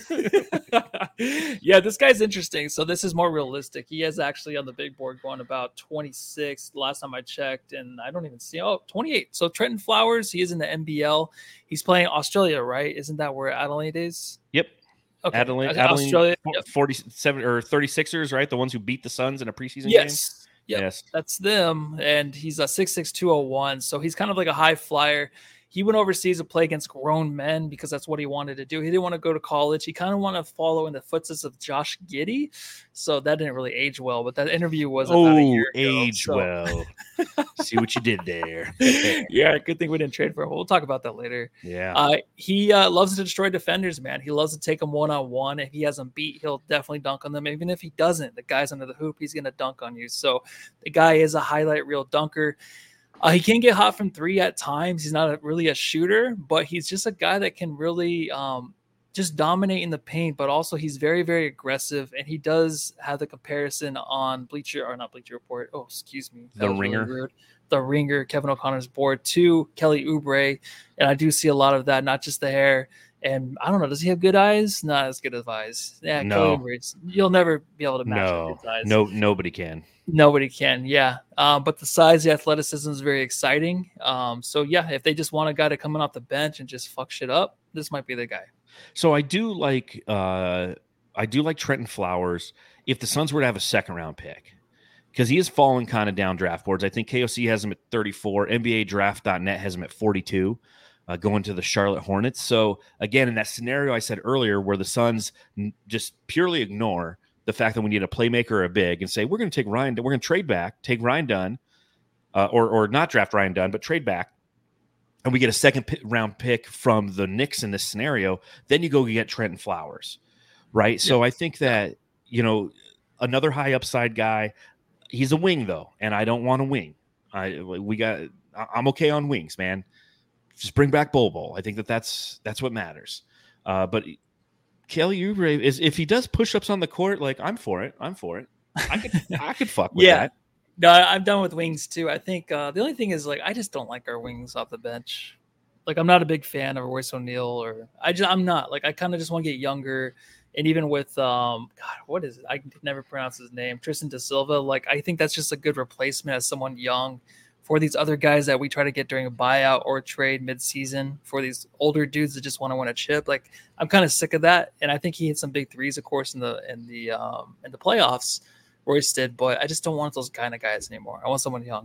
Yeah, this guy's interesting. So this is more realistic. He is actually on the big board going about 26 last time I checked, and I don't even see 28. So Trenton Flowers, he is in the NBL. He's playing Australia, right? Isn't that where Adelaide is? Yep. Okay. Adelaide Australia. 47 or 36ers, right? The ones who beat the Suns in a preseason game. Yep, yes, that's them. And he's a 6'6", 201. So he's kind of like a high flyer. He went overseas to play against grown men because that's what he wanted to do. He didn't want to go to college. He kind of wanted to follow in the footsteps of Josh Giddey. So that didn't really age well. But that interview was about a year ago. Well. See what you did there. Yeah, good thing we didn't trade for him. We'll talk about that later. Yeah. He loves to destroy defenders, man. He loves to take them one-on-one. If he has them beat, he'll definitely dunk on them. Even if he doesn't, the guy's under the hoop, he's going to dunk on you. So the guy is a highlight reel dunker. He can get hot from 3 at times. He's not really a shooter, but he's just a guy that can really just dominate in the paint, but also he's very, very aggressive. And he does have the comparison on Bleacher Report. Oh, excuse me. The Ringer. Really the Ringer, Kevin O'Connor's board to Kelly Oubre. And I do see a lot of that, not just the hair. And I don't know, does he have good eyes? Not as good as eyes. Yeah, no. Kelly Oubre, you'll never be able to match his eyes. No, nobody can. Nobody can, yeah. But the size, the athleticism is very exciting. So, yeah, if they just want a guy to come in off the bench and just fuck shit up, this might be the guy. So I do like I do like Trenton Flowers if the Suns were to have a second-round pick, because he has fallen kind of down draft boards. I think KOC has him at 34. NBA Draft.net has him at 42, going to the Charlotte Hornets. So, again, in that scenario I said earlier where the Suns just purely ignore the fact that we need a playmaker or a big and say, we're going to take Ryan, we're going to trade back, take Ryan Dunn, or not draft Ryan Dunn, but trade back, and we get a second-round pick from the Knicks in this scenario, then you go get Trenton Flowers, right? Yeah. So I think that, another high upside guy, he's a wing, though, and I don't want a wing. I'm okay on wings, man. Just bring back Bol. I think that's what matters. But Kelly Oubre is, if he does push-ups on the court, like, I'm for it. I could fuck with that. No, I'm done with wings too. I think the only thing is, like, I just don't like our wings off the bench. Like, I'm not a big fan of Royce O'Neal, or I'm not. Like, I kind of just want to get younger. And even with God, what is it? I can never pronounce his name. Tristan Da Silva. Like, I think that's just a good replacement as someone young for these other guys that we try to get during a buyout or trade mid-season, for these older dudes that just want to win a chip. Like, I'm kind of sick of that. And I think he hit some big threes, of course, in the playoffs. Royce did, but I just don't want those kind of guys anymore. I want someone young.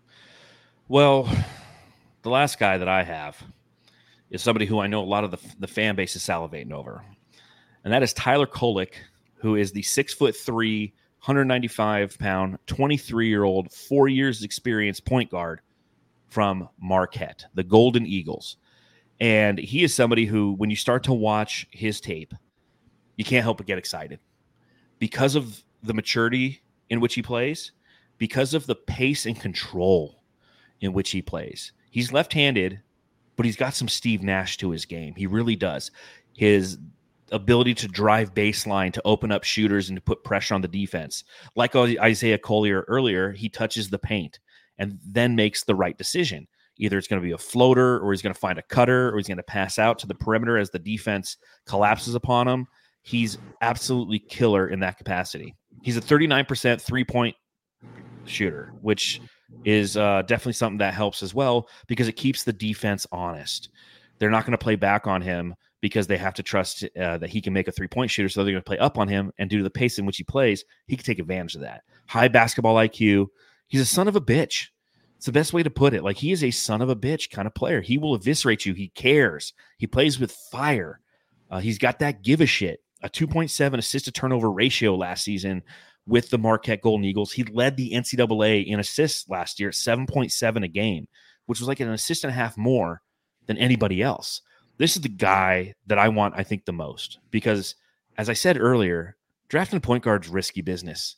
Well, the last guy that I have is somebody who I know a lot of the fan base is salivating over, and that is Tyler Kolek, who is the 6'3", 195-pound, 23-year-old, 4 years experience point guard from Marquette, the Golden Eagles. And he is somebody who, when you start to watch his tape, you can't help but get excited because of the maturity in which he plays, because of the pace and control in which he plays. He's left-handed, but he's got some Steve Nash to his game. He really does. His ability to drive baseline, to open up shooters, and to put pressure on the defense. Like Isaiah Collier earlier, he touches the paint and then makes the right decision. Either it's going to be a floater, or he's going to find a cutter, or he's going to pass out to the perimeter as the defense collapses upon him. He's absolutely killer in that capacity. He's a 39% three-point shooter, which is definitely something that helps as well, because it keeps the defense honest. They're not going to play back on him because they have to trust that he can make a three-point shooter, so they're going to play up on him, and due to the pace in which he plays, he can take advantage of that. High basketball IQ. He's a son of a bitch. It's the best way to put it. Like, he is a son of a bitch kind of player. He will eviscerate you. He cares. He plays with fire. He's got that give a shit. A 2.7 assist-to-turnover ratio last season with the Marquette Golden Eagles. He led the NCAA in assists last year at 7.7 a game, which was like an assist and a half more than anybody else. This is the guy that I want, I think, the most, because, as I said earlier, drafting a point guard's risky business.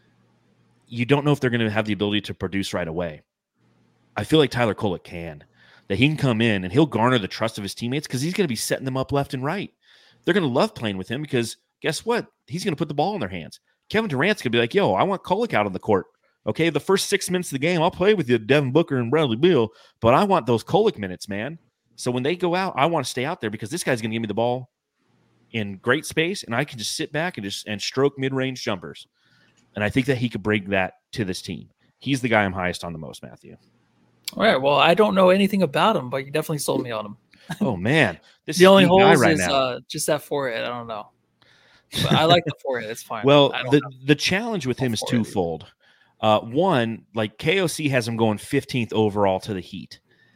You don't know if they're going to have the ability to produce right away. I feel like Tyler Kolek can. That he can come in and he'll garner the trust of his teammates, because he's going to be setting them up left and right. They're going to love playing with him, because guess what? He's going to put the ball in their hands. Kevin Durant's going to be like, yo, I want Kolek out on the court. Okay, the first 6 minutes of the game, I'll play with you, Devin Booker and Bradley Beal, but I want those Kolek minutes, man. So when they go out, I want to stay out there, because this guy's going to give me the ball in great space, and I can just sit back and stroke mid-range jumpers. And I think that he could bring that to this team. He's the guy I'm highest on the most, Matthew. All right, well, I don't know anything about him, but you definitely sold me on him. Oh, man. This the only holes right is just that forehead. I don't know. But I like the forehead. It's fine. Well, the challenge with him is twofold. One, like, KOC has him going 15th overall to the Heat.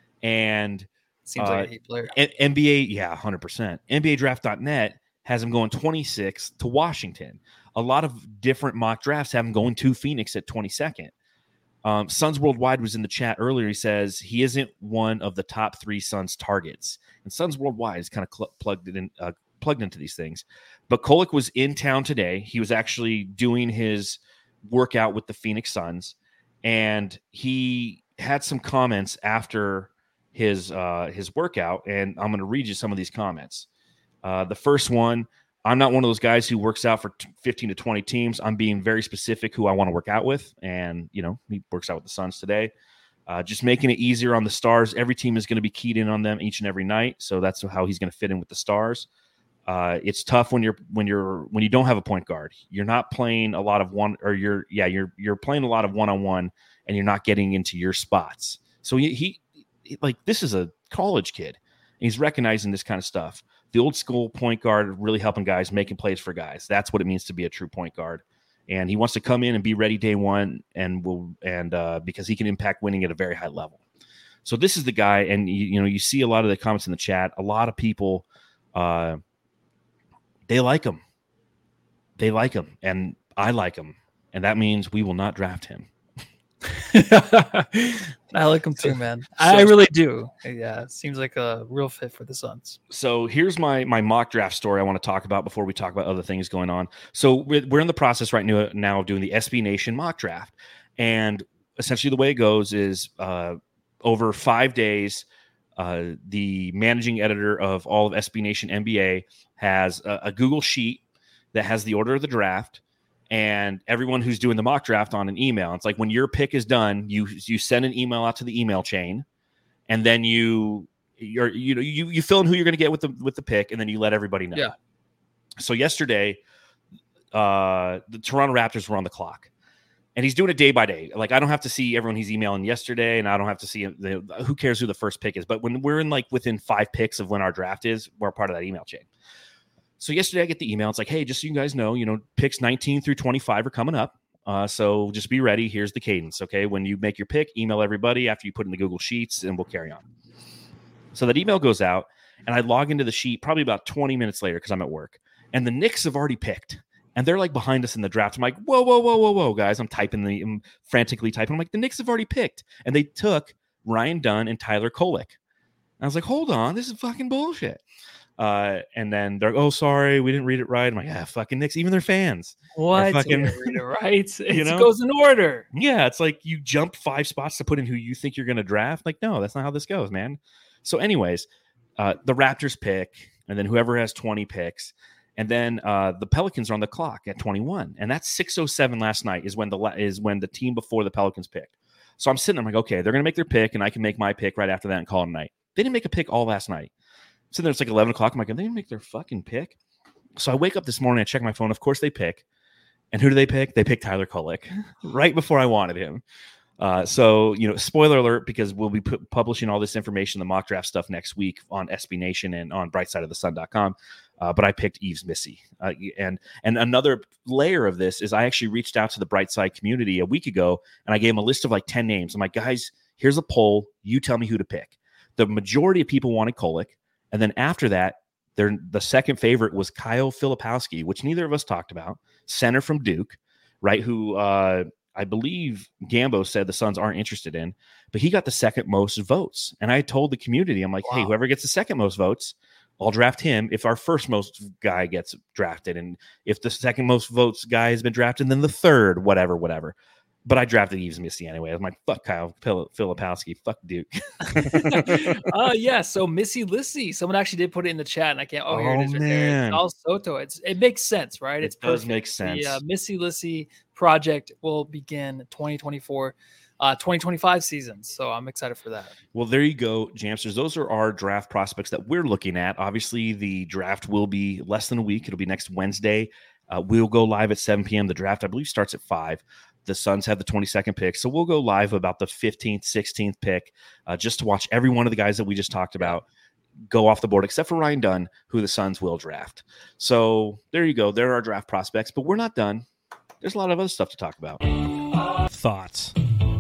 And seems like a Heat player. NBA, yeah, 100%. NBA Draft.net has him going 26th to Washington. A lot of different mock drafts have him going to Phoenix at 22nd. Suns Worldwide was in the chat earlier. He says he isn't one of the top 3 Suns targets. And Suns Worldwide is kind of plugged into these things. But Kolek was in town today. He was actually doing his workout with the Phoenix Suns, and he had some comments after his workout, and I'm going to read you some of these comments. The first one: I'm not one of those guys who works out for 15 to 20 teams. I'm being very specific who I want to work out with. And, he works out with the Suns today. Just making it easier on the Stars. Every team is going to be keyed in on them each and every night. So that's how he's going to fit in with the Stars. It's tough when you don't have a point guard. You're not playing a lot of you're playing a lot of one-on-one, and you're not getting into your spots. So he like, this is a college kid. He's recognizing this kind of stuff. the old school point guard, really helping guys, making plays for guys. That's what it means to be a true point guard. And he wants to come in and be ready day one, and because he can impact winning at a very high level. So this is the guy, and you see a lot of the comments in the chat. A lot of people, they like him. They like him, and I like him, and that means we will not draft him. I like him too, man. I really do. Yeah, it seems like a real fit for the Suns. So here's my mock draft story I want to talk about before we talk about other things going on. So we're in the process right now of doing the SB Nation mock draft, and essentially the way it goes is over 5 days, the managing editor of all of SB Nation NBA has a Google sheet that has the order of the draft, and everyone who's doing the mock draft on an email. It's like when your pick is done, you send an email out to the email chain, and then you fill in who you're going to get with the pick, and then you let everybody know. Yeah. So yesterday, the Toronto Raptors were on the clock, and he's doing it day by day. Like, I don't have to see everyone he's emailing yesterday, and I don't have to see who cares who the first pick is. But when we're in within 5 picks of when our draft is, we're part of that email chain. So yesterday I get the email. It's like, hey, just so you guys know, picks 19 through 25 are coming up. So just be ready. Here's the cadence. Okay. When you make your pick, email everybody after you put in the Google Sheets, and we'll carry on. So that email goes out, and I log into the sheet probably about 20 minutes later because I'm at work, and the Knicks have already picked, and they're like behind us in the draft. I'm like, whoa, guys. I'm frantically typing. I'm like, the Knicks have already picked, and they took Ryan Dunn and Tyler Kolek. I was like, hold on, this is fucking bullshit. And then they're, oh, sorry, we didn't read it right. I'm like, yeah, fucking Knicks, even their fans. What? Fucking, read it right? It goes in order. Yeah, it's like you jump 5 spots to put in who you think you're going to draft. Like, no, that's not how this goes, man. So anyways, the Raptors pick, and then whoever has 20 picks, and then the Pelicans are on the clock at 21, and that's 6:07 last night is when the team before the Pelicans picked. So I'm sitting there, I'm like, okay, they're going to make their pick, and I can make my pick right after that and call it a night. They didn't make a pick all last night. So then it's like 11 o'clock. I'm like, they didn't make their fucking pick. So I wake up this morning, I check my phone. Of course they pick. And who do they pick? They pick Tyler Kolek right before I wanted him. So, spoiler alert, because we'll be publishing all this information, the mock draft stuff next week on SB Nation and on brightsideofthesun.com. But I picked Yves Missi. And another layer of this is I actually reached out to the Brightside community a week ago, and I gave them a list of like 10 names. I'm like, guys, here's a poll. You tell me who to pick. The majority of people wanted Kolek. And then after that, the second favorite was Kyle Filipowski, which neither of us talked about, center from Duke, right? Who I believe Gambo said the Suns aren't interested in, but he got the second most votes. And I told the community, I'm like, hey, whoever gets the second most votes, I'll draft him if our first most guy gets drafted. And if the second most votes guy has been drafted, then the third, whatever. But I drafted Yves Missi anyway. I was like, fuck Kyle Filipowski, fuck Duke. Yeah. So Missy Lissy, someone actually did put it in the chat, and I can't. Oh, here it is. Right Man. there. It's Soto. It makes sense, right? It's does perfect. make sense. The Missy Lissy project will begin 2024, 2025 season. So I'm excited for that. Well, there you go, Jamsters. Those are our draft prospects that we're looking at. Obviously, the draft will be less than a week. It'll be next Wednesday. We'll go live at 7 p.m. The draft, I believe, starts at 5. The Suns have the 22nd pick. So we'll go live about the 15th, 16th pick just to watch every one of the guys that we just talked about go off the board, except for Ryan Dunn, who the Suns will draft. So there you go. There are our draft prospects, but we're not done. There's a lot of other stuff to talk about. Thoughts?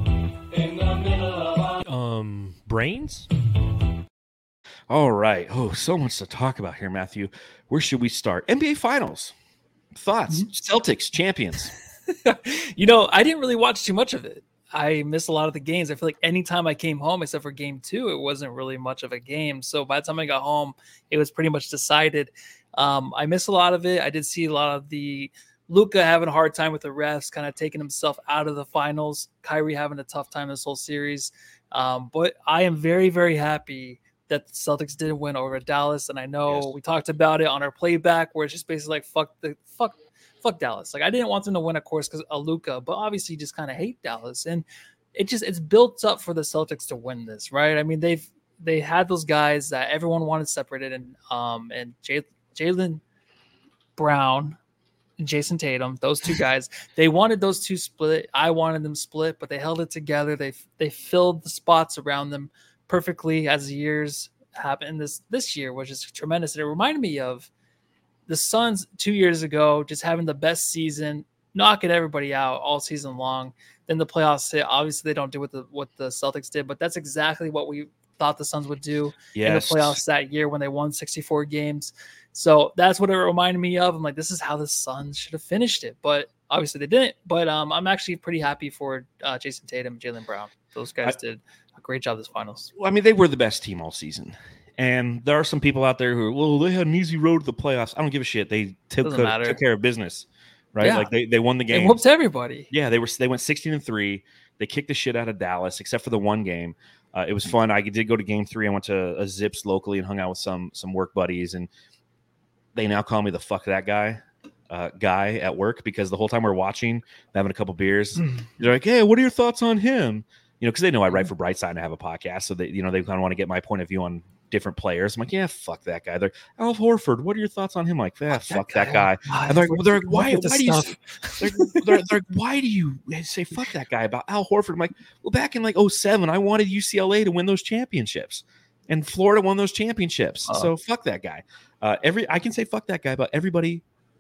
Brains? All right. Oh, so much to talk about here, Matthew. Where should we start? NBA Finals. Thoughts? Celtics, champions. I didn't really watch too much of it. I missed a lot of the games. I feel like anytime I came home, except for game 2, it wasn't really much of a game. So by the time I got home, it was pretty much decided. I missed a lot of it. I did see a lot of the Luka having a hard time with the refs, kind of taking himself out of the finals. Kyrie having a tough time this whole series. But I am very, very happy that the Celtics didn't win over Dallas. And I know we talked about it on our playback, where it's just basically like, fuck Dallas. Like, I didn't want them to win, of course, because of Luka, but obviously you just kind of hate Dallas. And it's built up for the Celtics to win this, right? I mean, they had those guys that everyone wanted separated, and Jaylen Brown and Jason Tatum, those two guys, they wanted those two split. I wanted them split, but they held it together. They filled the spots around them perfectly as the years happened this year, which is tremendous. And it reminded me of the Suns 2 years ago, just having the best season, knocking everybody out all season long. Then the playoffs hit. Obviously, they don't do what the Celtics did, but that's exactly what we thought the Suns would do in the playoffs that year when they won 64 games. So that's what it reminded me of. I'm like, this is how the Suns should have finished it, but obviously they didn't. But I'm actually pretty happy for Jason Tatum and Jaylen Brown. Those guys did a great job this finals. Well, I mean, they were the best team all season. And there are some people out there who are, well, they had an easy road to the playoffs. I don't give a shit. They took care of business, right? Yeah. Like they won the game. They whooped everybody. Yeah, they went 16-3. They kicked the shit out of Dallas, except for the one game. It was fun. I did go to game 3. I went to a Zips locally and hung out with some work buddies, and they now call me the fuck that guy at work, because the whole time we're watching, having a couple beers, they're like, hey, what are your thoughts on him? You know, because they know I write for Brightside and I have a podcast, so they kind of want to get my point of view on different players. I'm like, yeah, fuck that guy. They're like, Al Horford, what are your thoughts on him? I'm like, fuck that guy. And they're like, why do you say fuck that guy about Al Horford? I'm like, well, back in like 2007, I wanted UCLA to win those championships, and Florida won those championships. So fuck that guy. I can say fuck that guy about everybody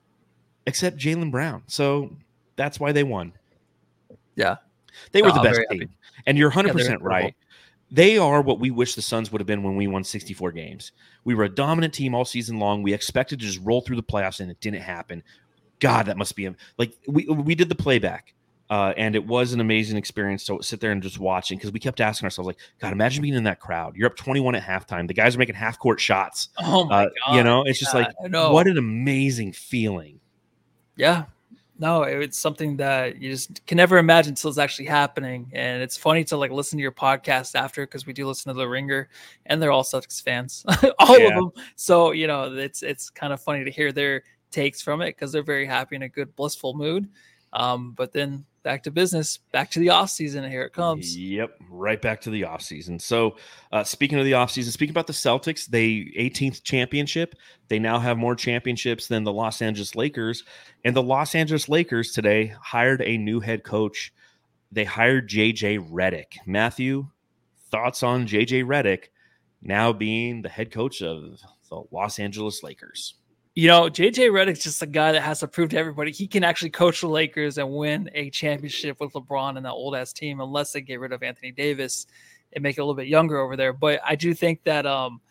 except Jaylen Brown. So that's why they won. Yeah. They were the best team. And you're 100% right. They are what we wish the Suns would have been when we won 64 games. We were a dominant team all season long. We expected to just roll through the playoffs, and it didn't happen. God, that must be like we did the playback, and it was an amazing experience to sit there and just watching, because we kept asking ourselves, like, God, imagine being in that crowd. You're up 21 at halftime. The guys are making half court shots. Oh my God! It's just like, what an amazing feeling. Yeah. No, it's something that you just can never imagine until it's actually happening. And it's funny to like listen to your podcast after, because we do listen to The Ringer, and they're all Celtics fans, all of them. So, it's kind of funny to hear their takes from it, because they're very happy in a good, blissful mood. But then back to business, back to the offseason, and here it comes. Yep, right back to the offseason. So speaking of the offseason, speaking about the Celtics, they 18th championship. They now have more championships than the Los Angeles Lakers. And the Los Angeles Lakers today hired a new head coach. They hired J.J. Redick. Matthew, thoughts on J.J. Redick now being the head coach of the Los Angeles Lakers? JJ Redick's just a guy that has to prove to everybody he can actually coach the Lakers and win a championship with LeBron and that old ass team, unless they get rid of Anthony Davis and make it a little bit younger over there. But I do think that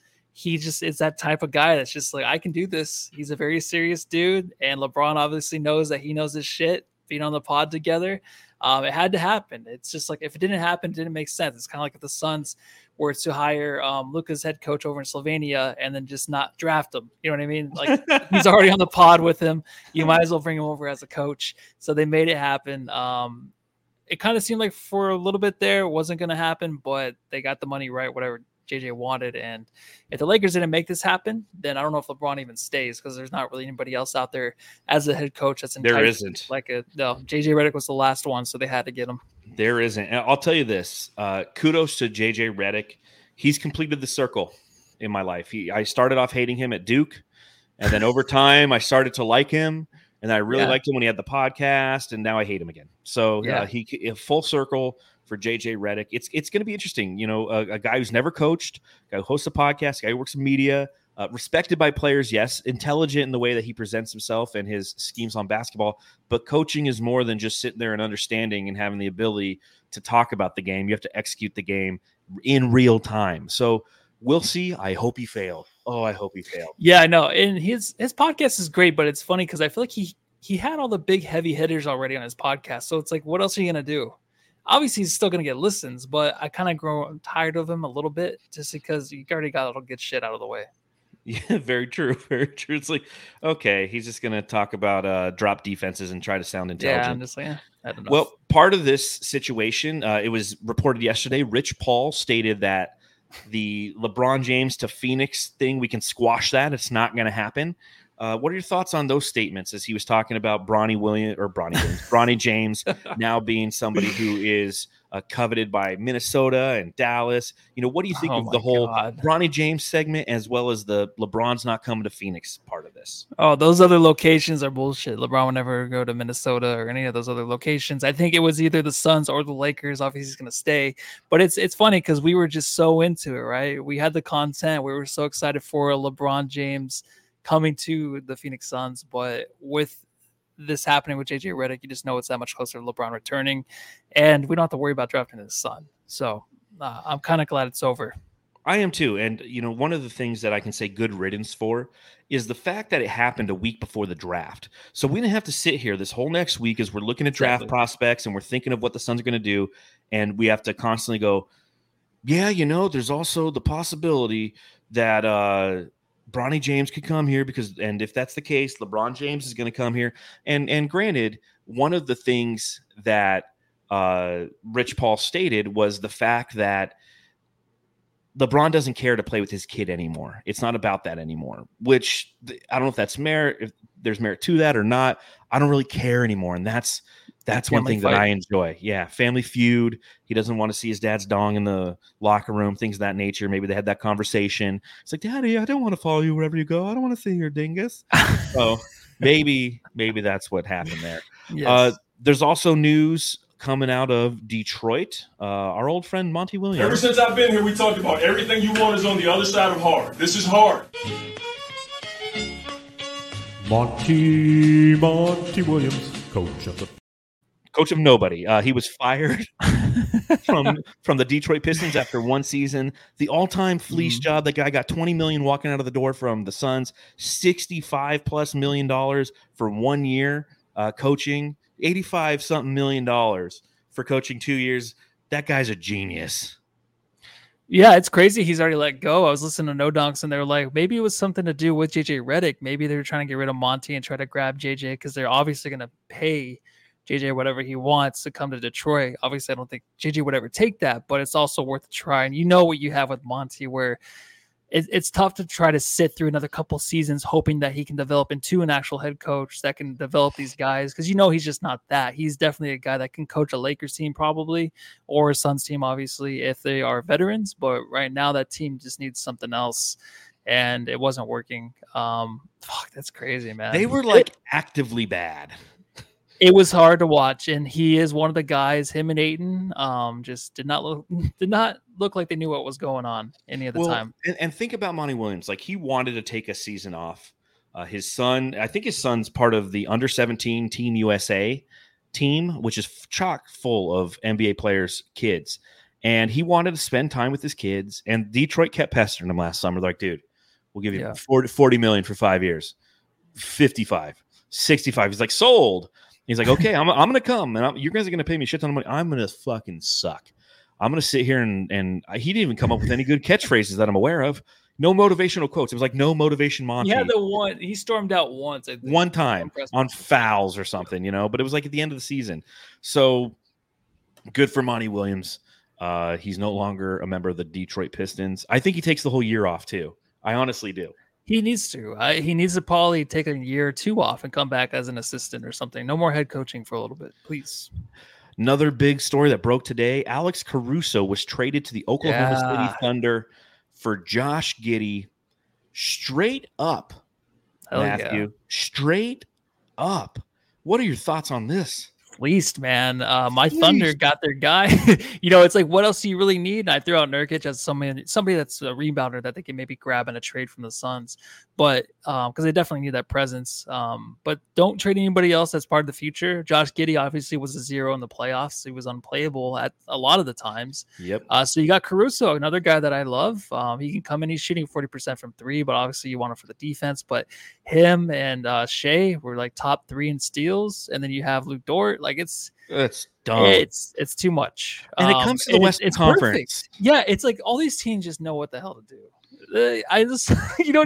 he just is that type of guy that's just like, I can do this. He's a very serious dude, and LeBron obviously knows that he knows his shit. Being on the pod together, it had to happen. It's just like, if it didn't happen, it didn't make sense. It's kind of like if the Suns were to hire Luka's head coach over in Slovenia and then just not draft him. You know what I mean? Like, he's already on the pod with him. You might as well bring him over as a coach. So they made it happen. It kind of seemed like for a little bit there, it wasn't going to happen, but they got the money right, whatever JJ wanted. And if the Lakers didn't make this happen, then I don't know if LeBron even stays, because there's not really anybody else out there as a head coach that's enticed. There isn't. No, JJ Redick was the last one, so they had to get him. There isn't. And I'll tell you this, kudos to JJ Redick. He's completed the circle in my life. I started off hating him at Duke, and then over time I started to like him, and I really liked him when he had the podcast, and now I hate him again. So he full circle for JJ Redick. It's going to be interesting. A guy who's never coached, a guy who hosts a podcast, a guy who works in media, respected by players, yes, intelligent in the way that he presents himself and his schemes on basketball, but coaching is more than just sitting there and understanding and having the ability to talk about the game. You have to execute the game in real time. So we'll see. I hope he failed. Oh, I hope he failed. Yeah, I know. And his podcast is great, but it's funny because I feel like he had all the big heavy hitters already on his podcast. So it's like, what else are you going to do? Obviously, he's still going to get listens, but I kind of grow tired of him a little bit just because you already got all good shit out of the way. Yeah, very true. Very true. It's like, okay, he's just going to talk about drop defenses and try to sound intelligent. Yeah, I'm just like, I don't know. Well, part of this situation, it was reported yesterday, Rich Paul stated that the LeBron James to Phoenix thing, we can squash that. It's not going to happen. What are your thoughts on those statements as he was talking about Bronny James now being somebody who is coveted by Minnesota and Dallas. What do you think of the whole Bronny James segment, as well as the LeBron's not coming to Phoenix part of this? Oh, those other locations are bullshit. LeBron would never go to Minnesota or any of those other locations. I think it was either the Suns or the Lakers. Obviously, he's going to stay. But it's funny because we were just so into it, right? We had the content. We were so excited for LeBron James coming to the Phoenix Suns. But with this happening with JJ Redick, you just know it's that much closer to LeBron returning, and we don't have to worry about drafting his son. So I'm kind of glad it's over. I am too. And, one of the things that I can say good riddance for is the fact that it happened a week before the draft. So we didn't have to sit here this whole next week as we're looking at draft prospects and we're thinking of what the Suns are going to do. And we have to constantly go, yeah, there's also the possibility that Bronny James could come here and if that's the case, LeBron James is going to come here. And granted, one of the things that Rich Paul stated was the fact that LeBron doesn't care to play with his kid anymore. It's not about that anymore, which I don't know if that's merit, if there's merit to that or not. I don't really care anymore. And that's one thing that I enjoy. Yeah. Family Feud. He doesn't want to see his dad's dong in the locker room, things of that nature. Maybe they had that conversation. It's like, Daddy, I don't want to follow you wherever you go. I don't want to see your dingus. So maybe that's what happened there. Yes. There's also news coming out of Detroit. Our old friend Monty Williams. Ever since I've been here, we talked about everything you want is on the other side of hard. This is hard. Monty Williams, coach of nobody. He was fired from the Detroit Pistons after one season. The all-time fleece job. The guy got $20 million walking out of the door from the Suns. $65+ million for 1 year coaching. $85-something million for coaching 2 years. That guy's a genius. Yeah, it's crazy. He's already let go. I was listening to No Dunks, and they were like, maybe it was something to do with JJ Redick. Maybe they were trying to get rid of Monty and try to grab JJ because they're obviously going to pay JJ whatever he wants to come to Detroit. Obviously, I don't think JJ would ever take that, but it's also worth a try. And you know what you have with Monty, where it's tough to try to sit through another couple seasons hoping that he can develop into an actual head coach that can develop these guys, because he's just not that. He's definitely a guy that can coach a Lakers team probably, or a Suns team, obviously, if they are veterans. But right now that team just needs something else, and it wasn't working. That's crazy, man. They were actively bad. It was hard to watch, and he is one of the guys. Him and Ayton just did not look like they knew what was going on any of the time. And think about Monty Williams. He wanted to take a season off. His son, I think his son's part of the under-17 Team USA team, which is chock full of NBA players' kids. And he wanted to spend time with his kids. And Detroit kept pestering him last summer. They're like, dude, we'll give you $40 million for 5 years, 55, 65. He's like, sold. He's like, okay, I'm going to come, and you guys are going to pay me a shit ton of money. I'm going to fucking suck. I'm going to sit here and he didn't even come up with any good catchphrases that I'm aware of. No motivational quotes. It was like no motivation Monty. Yeah, the one he stormed out once. I think. One time on fouls or something, but it was at the end of the season. So good for Monty Williams. He's no longer a member of the Detroit Pistons. I think he takes the whole year off too. I honestly do. He needs to. He needs to probably take a year or two off and come back as an assistant or something. No more head coaching for a little bit, please. Another big story that broke today. Alex Caruso was traded to the Oklahoma City Thunder for Josh Giddey. Straight up, Matthew. Straight up. What are your thoughts on this? Fleeced, man. My Thunder got their guy. It's like, what else do you really need? And I threw out Nurkic as somebody that's a rebounder that they can maybe grab in a trade from the Suns, but because they definitely need that presence. But don't trade anybody else that's part of the future. Josh Giddey obviously was a zero in the playoffs. He was unplayable at a lot of the times. Yep. So you got Caruso, another guy that I love. He can come in. He's shooting 40% from three, but obviously you want him for the defense. But him and Shea were top 3 in steals, and then you have Luke Dort. It's dumb. It's too much. And it comes to the Western Conference. Perfect. Yeah, it's like all these teams just know what the hell to do. I just No.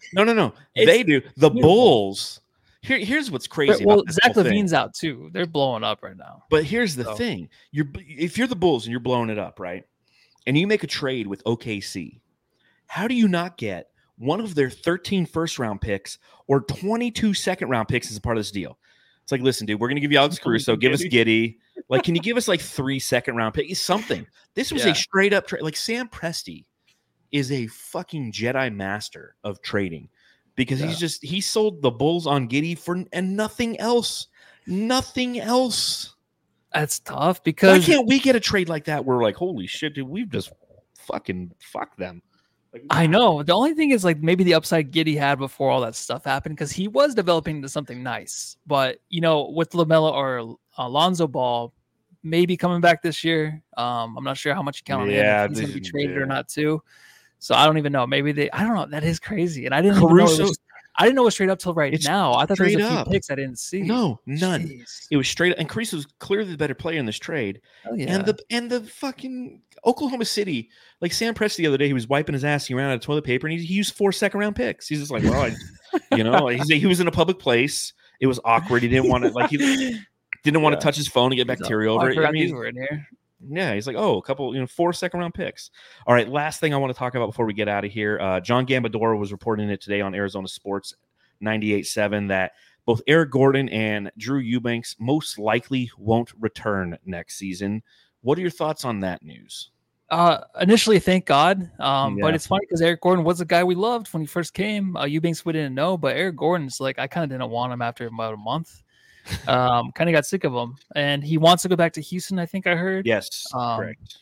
They do. The Bulls. Here's what's crazy. Well, about this Zach whole LaVine's thing. out too. They're blowing up right now. But here's the thing: if you're the Bulls and you're blowing it up, right, and you make a trade with OKC, how do you not get one of their 13 first-round picks or 22 second-round picks as a part of this deal? It's like, listen, dude, we're going to give you Alex Caruso. Give us Giddey. Like, can you give us like 3 second-round picks? Something. This was a straight-up trade. Like, Sam Presti is a fucking Jedi master of trading because he sold the Bulls on Giddey and nothing else. Nothing else. That's tough because why can't we get a trade like that? We're like, holy shit, dude, we've just fucking fucked them. Like, I know. The only thing is like maybe the upside Giddey had before all that stuff happened because he was developing into something nice. But with LaMelo or Alonzo Ball maybe coming back this year, I'm not sure how much you count on him. If he's going to be traded or not too. So I don't even know. Maybe I don't know. That is crazy, and I didn't even know. I didn't know it was straight up till now. I thought there was a few picks I didn't see. No, none. Jeez. It was straight up. And Caruso was clearly the better player in this trade. Oh, yeah. And the fucking Oklahoma City, like Sam Presti the other day, he was wiping his ass. He ran out of toilet paper, and he used 4 second-round picks. He's just like, well, he was in a public place. It was awkward. He didn't want to he didn't want to touch his phone and get bacteria over it. I mean, you were in here. Yeah, he's like, a couple, 4 second-round picks. All right, last thing I want to talk about before we get out of here. John Gambadoro was reporting it today on Arizona Sports 98.7 that both Eric Gordon and Drew Eubanks most likely won't return next season. What are your thoughts on that news? Initially, thank God. But it's funny because Eric Gordon was a guy we loved when he first came. Eubanks we didn't know, but Eric Gordon's like, I kind of didn't want him after about a month. Kind of got sick of him, and he wants to go back to Houston. I think I heard. Yes, correct.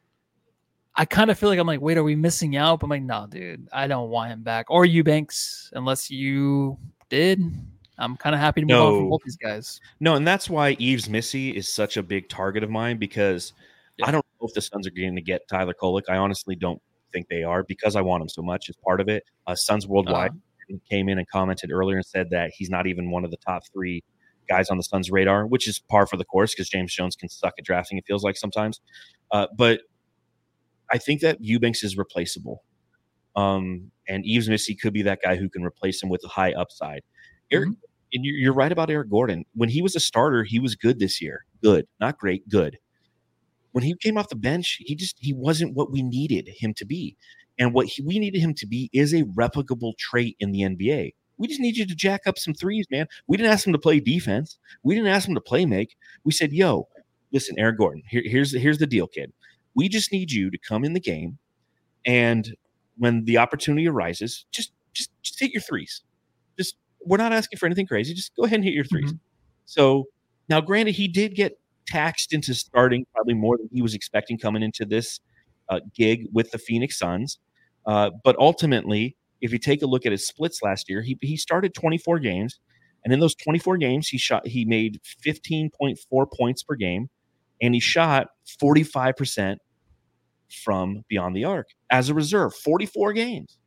I kind of feel like I'm like, wait, are we missing out? But I'm like, no, dude, I don't want him back or Eubanks unless you did. I'm kind of happy to move on from both these guys. No, and that's why Yves Missi is such a big target of mine because I don't know if the Suns are going to get Tyler Kolek. I honestly don't think they are because I want him so much as part of it. Suns Worldwide came in and commented earlier and said that he's not even one of the top 3 guys on the Suns' radar, which is par for the course because James Jones can suck at drafting, it feels like sometimes. But I think that Eubanks is replaceable. And Yves Missi could be that guy who can replace him with a high upside. Eric, and you're right about Eric Gordon. When he was a starter, he was good this year. Good. Not great, good. When he came off the bench, he wasn't what we needed him to be. And what we needed him to be is a replicable trait in the NBA. We just need you to jack up some threes, man. We didn't ask him to play defense. We didn't ask him to play make. We said, yo, listen, Eric Gordon, here's the deal, kid. We just need you to come in the game, and when the opportunity arises, just hit your threes. We're not asking for anything crazy. Just go ahead and hit your threes. So now, granted, he did get taxed into starting probably more than he was expecting coming into this gig with the Phoenix Suns. But ultimately, if you take a look at his splits last year, he started 24 games, and in those 24 games, he made 15.4 points per game, and he shot 45% from beyond the arc as a reserve. 44 games.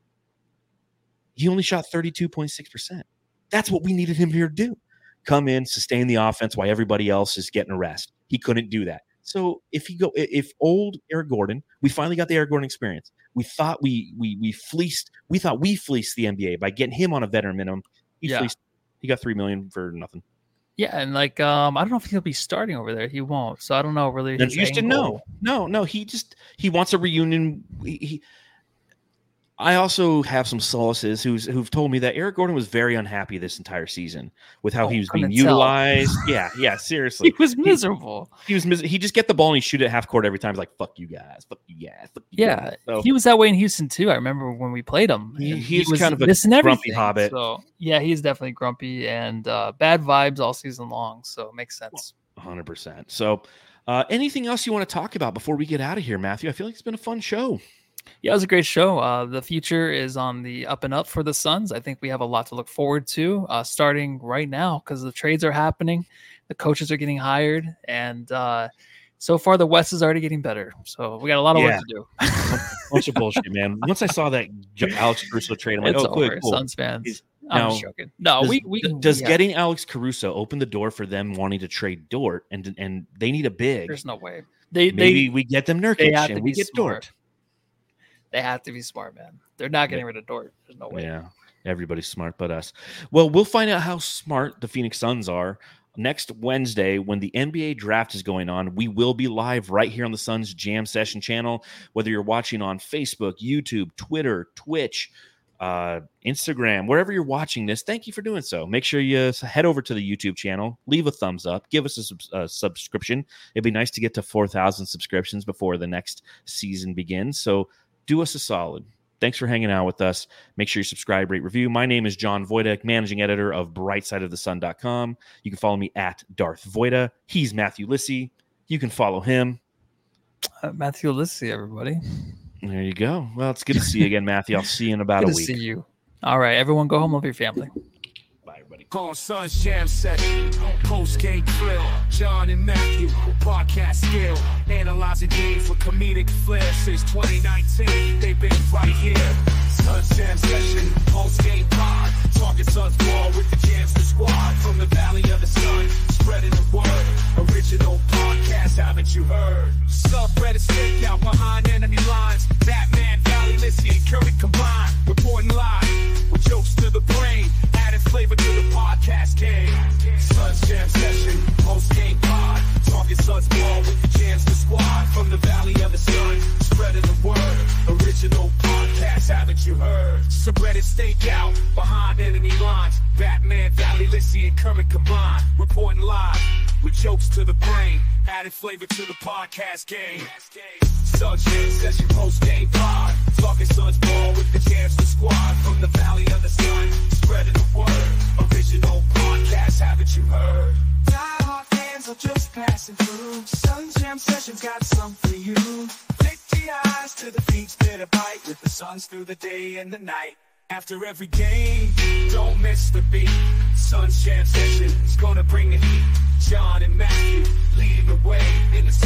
He only shot 32.6%. That's what we needed him here to do. Come in, sustain the offense while everybody else is getting a rest. He couldn't do that. So if old Eric Gordon, we finally got the Eric Gordon experience. We thought we fleeced the NBA by getting him on a veteran minimum. He got $3 million for nothing. Yeah, and I don't know if he'll be starting over there. He won't. So I don't know really. And Houston, no. He wants a reunion. I also have some solaces who've told me that Eric Gordon was very unhappy this entire season with how he was being utilized. Yeah, seriously. He was miserable. He just get the ball and he shoot it at half court every time. He's like, fuck you guys. Fuck you guys. Fuck you guys. So, he was that way in Houston too. I remember when we played him. He was kind of a grumpy hobbit. So yeah, he's definitely grumpy and bad vibes all season long. So it makes sense. 100%. So anything else you want to talk about before we get out of here, Matthew? I feel like it's been a fun show. Yeah, it was a great show. The future is on the up and up for the Suns. I think we have a lot to look forward to starting right now because the trades are happening. The coaches are getting hired. And so far, the West is already getting better. So we got a lot of work to do. Bunch of bullshit, man. Once I saw that Alex Caruso trade, I'm like, cool. Suns fans. I'm just joking. No, does getting Alex Caruso open the door for them wanting to trade Dort and they need a big? There's no way. Maybe we get them Nurkic and we get Dort. They have to be smart, man. They're not getting rid of Dort. There's no way. Yeah, everybody's smart but us. Well, we'll find out how smart the Phoenix Suns are next Wednesday when the NBA draft is going on. We will be live right here on the Suns Jam Session channel, whether you're watching on Facebook, YouTube, Twitter, Twitch, Instagram, wherever you're watching this. Thank you for doing so. Make sure you head over to the YouTube channel, leave a thumbs up, give us a subscription. It'd be nice to get to 4,000 subscriptions before the next season begins. So do us a solid. Thanks for hanging out with us. Make sure you subscribe, rate, review. My name is John Voida, managing editor of BrightSideOfTheSun.com. You can follow me at Darth Voida. He's Matthew Lissy. You can follow him. Matthew Lissy, everybody. There you go. Well, it's good to see you again, Matthew. I'll see you in about a week. Good to see you. All right, everyone go home, love your family. Bye, everybody. Call Sun's Jam Session, post-game thrill. John and Matthew, podcast skill. Analyzing games with comedic flair. Since 2019, they've been right here. Sun's Jam Session, post-game pod. Talking Suns ball with the Jamster squad. From the Valley of the Sun, spreading the word. Original podcast, haven't you heard? Subreddit stick out behind enemy lines. Batman, Valley, Lissy, and Curry combined. Reporting live with jokes to the brain. Adding flavor to the podcast game. Suns Jam Session, post-game pod. Talking Suns ball with the Jamster squad. From the Valley of the Sun, spreading the word. Original podcast, haven't you heard? Subreddit stake out behind enemy lines. Batman, Valley, Lissy, and Kermit combined. Reporting live with jokes to the brain. Adding flavor to the podcast game. Suns Jam Session, post-game pod. Talking Suns ball with the Jamster squad. From the Valley of the Sun, spreading the word. Original podcast, haven't you heard? Die-hard fans are just passing through. Suns Jam Session's got some for you. Flick the eyes to the beats that a bite. With the Suns through the day and the night. After every game, don't miss the beat. Suns Jam Session is gonna bring the heat. John and Matthew leading the way in the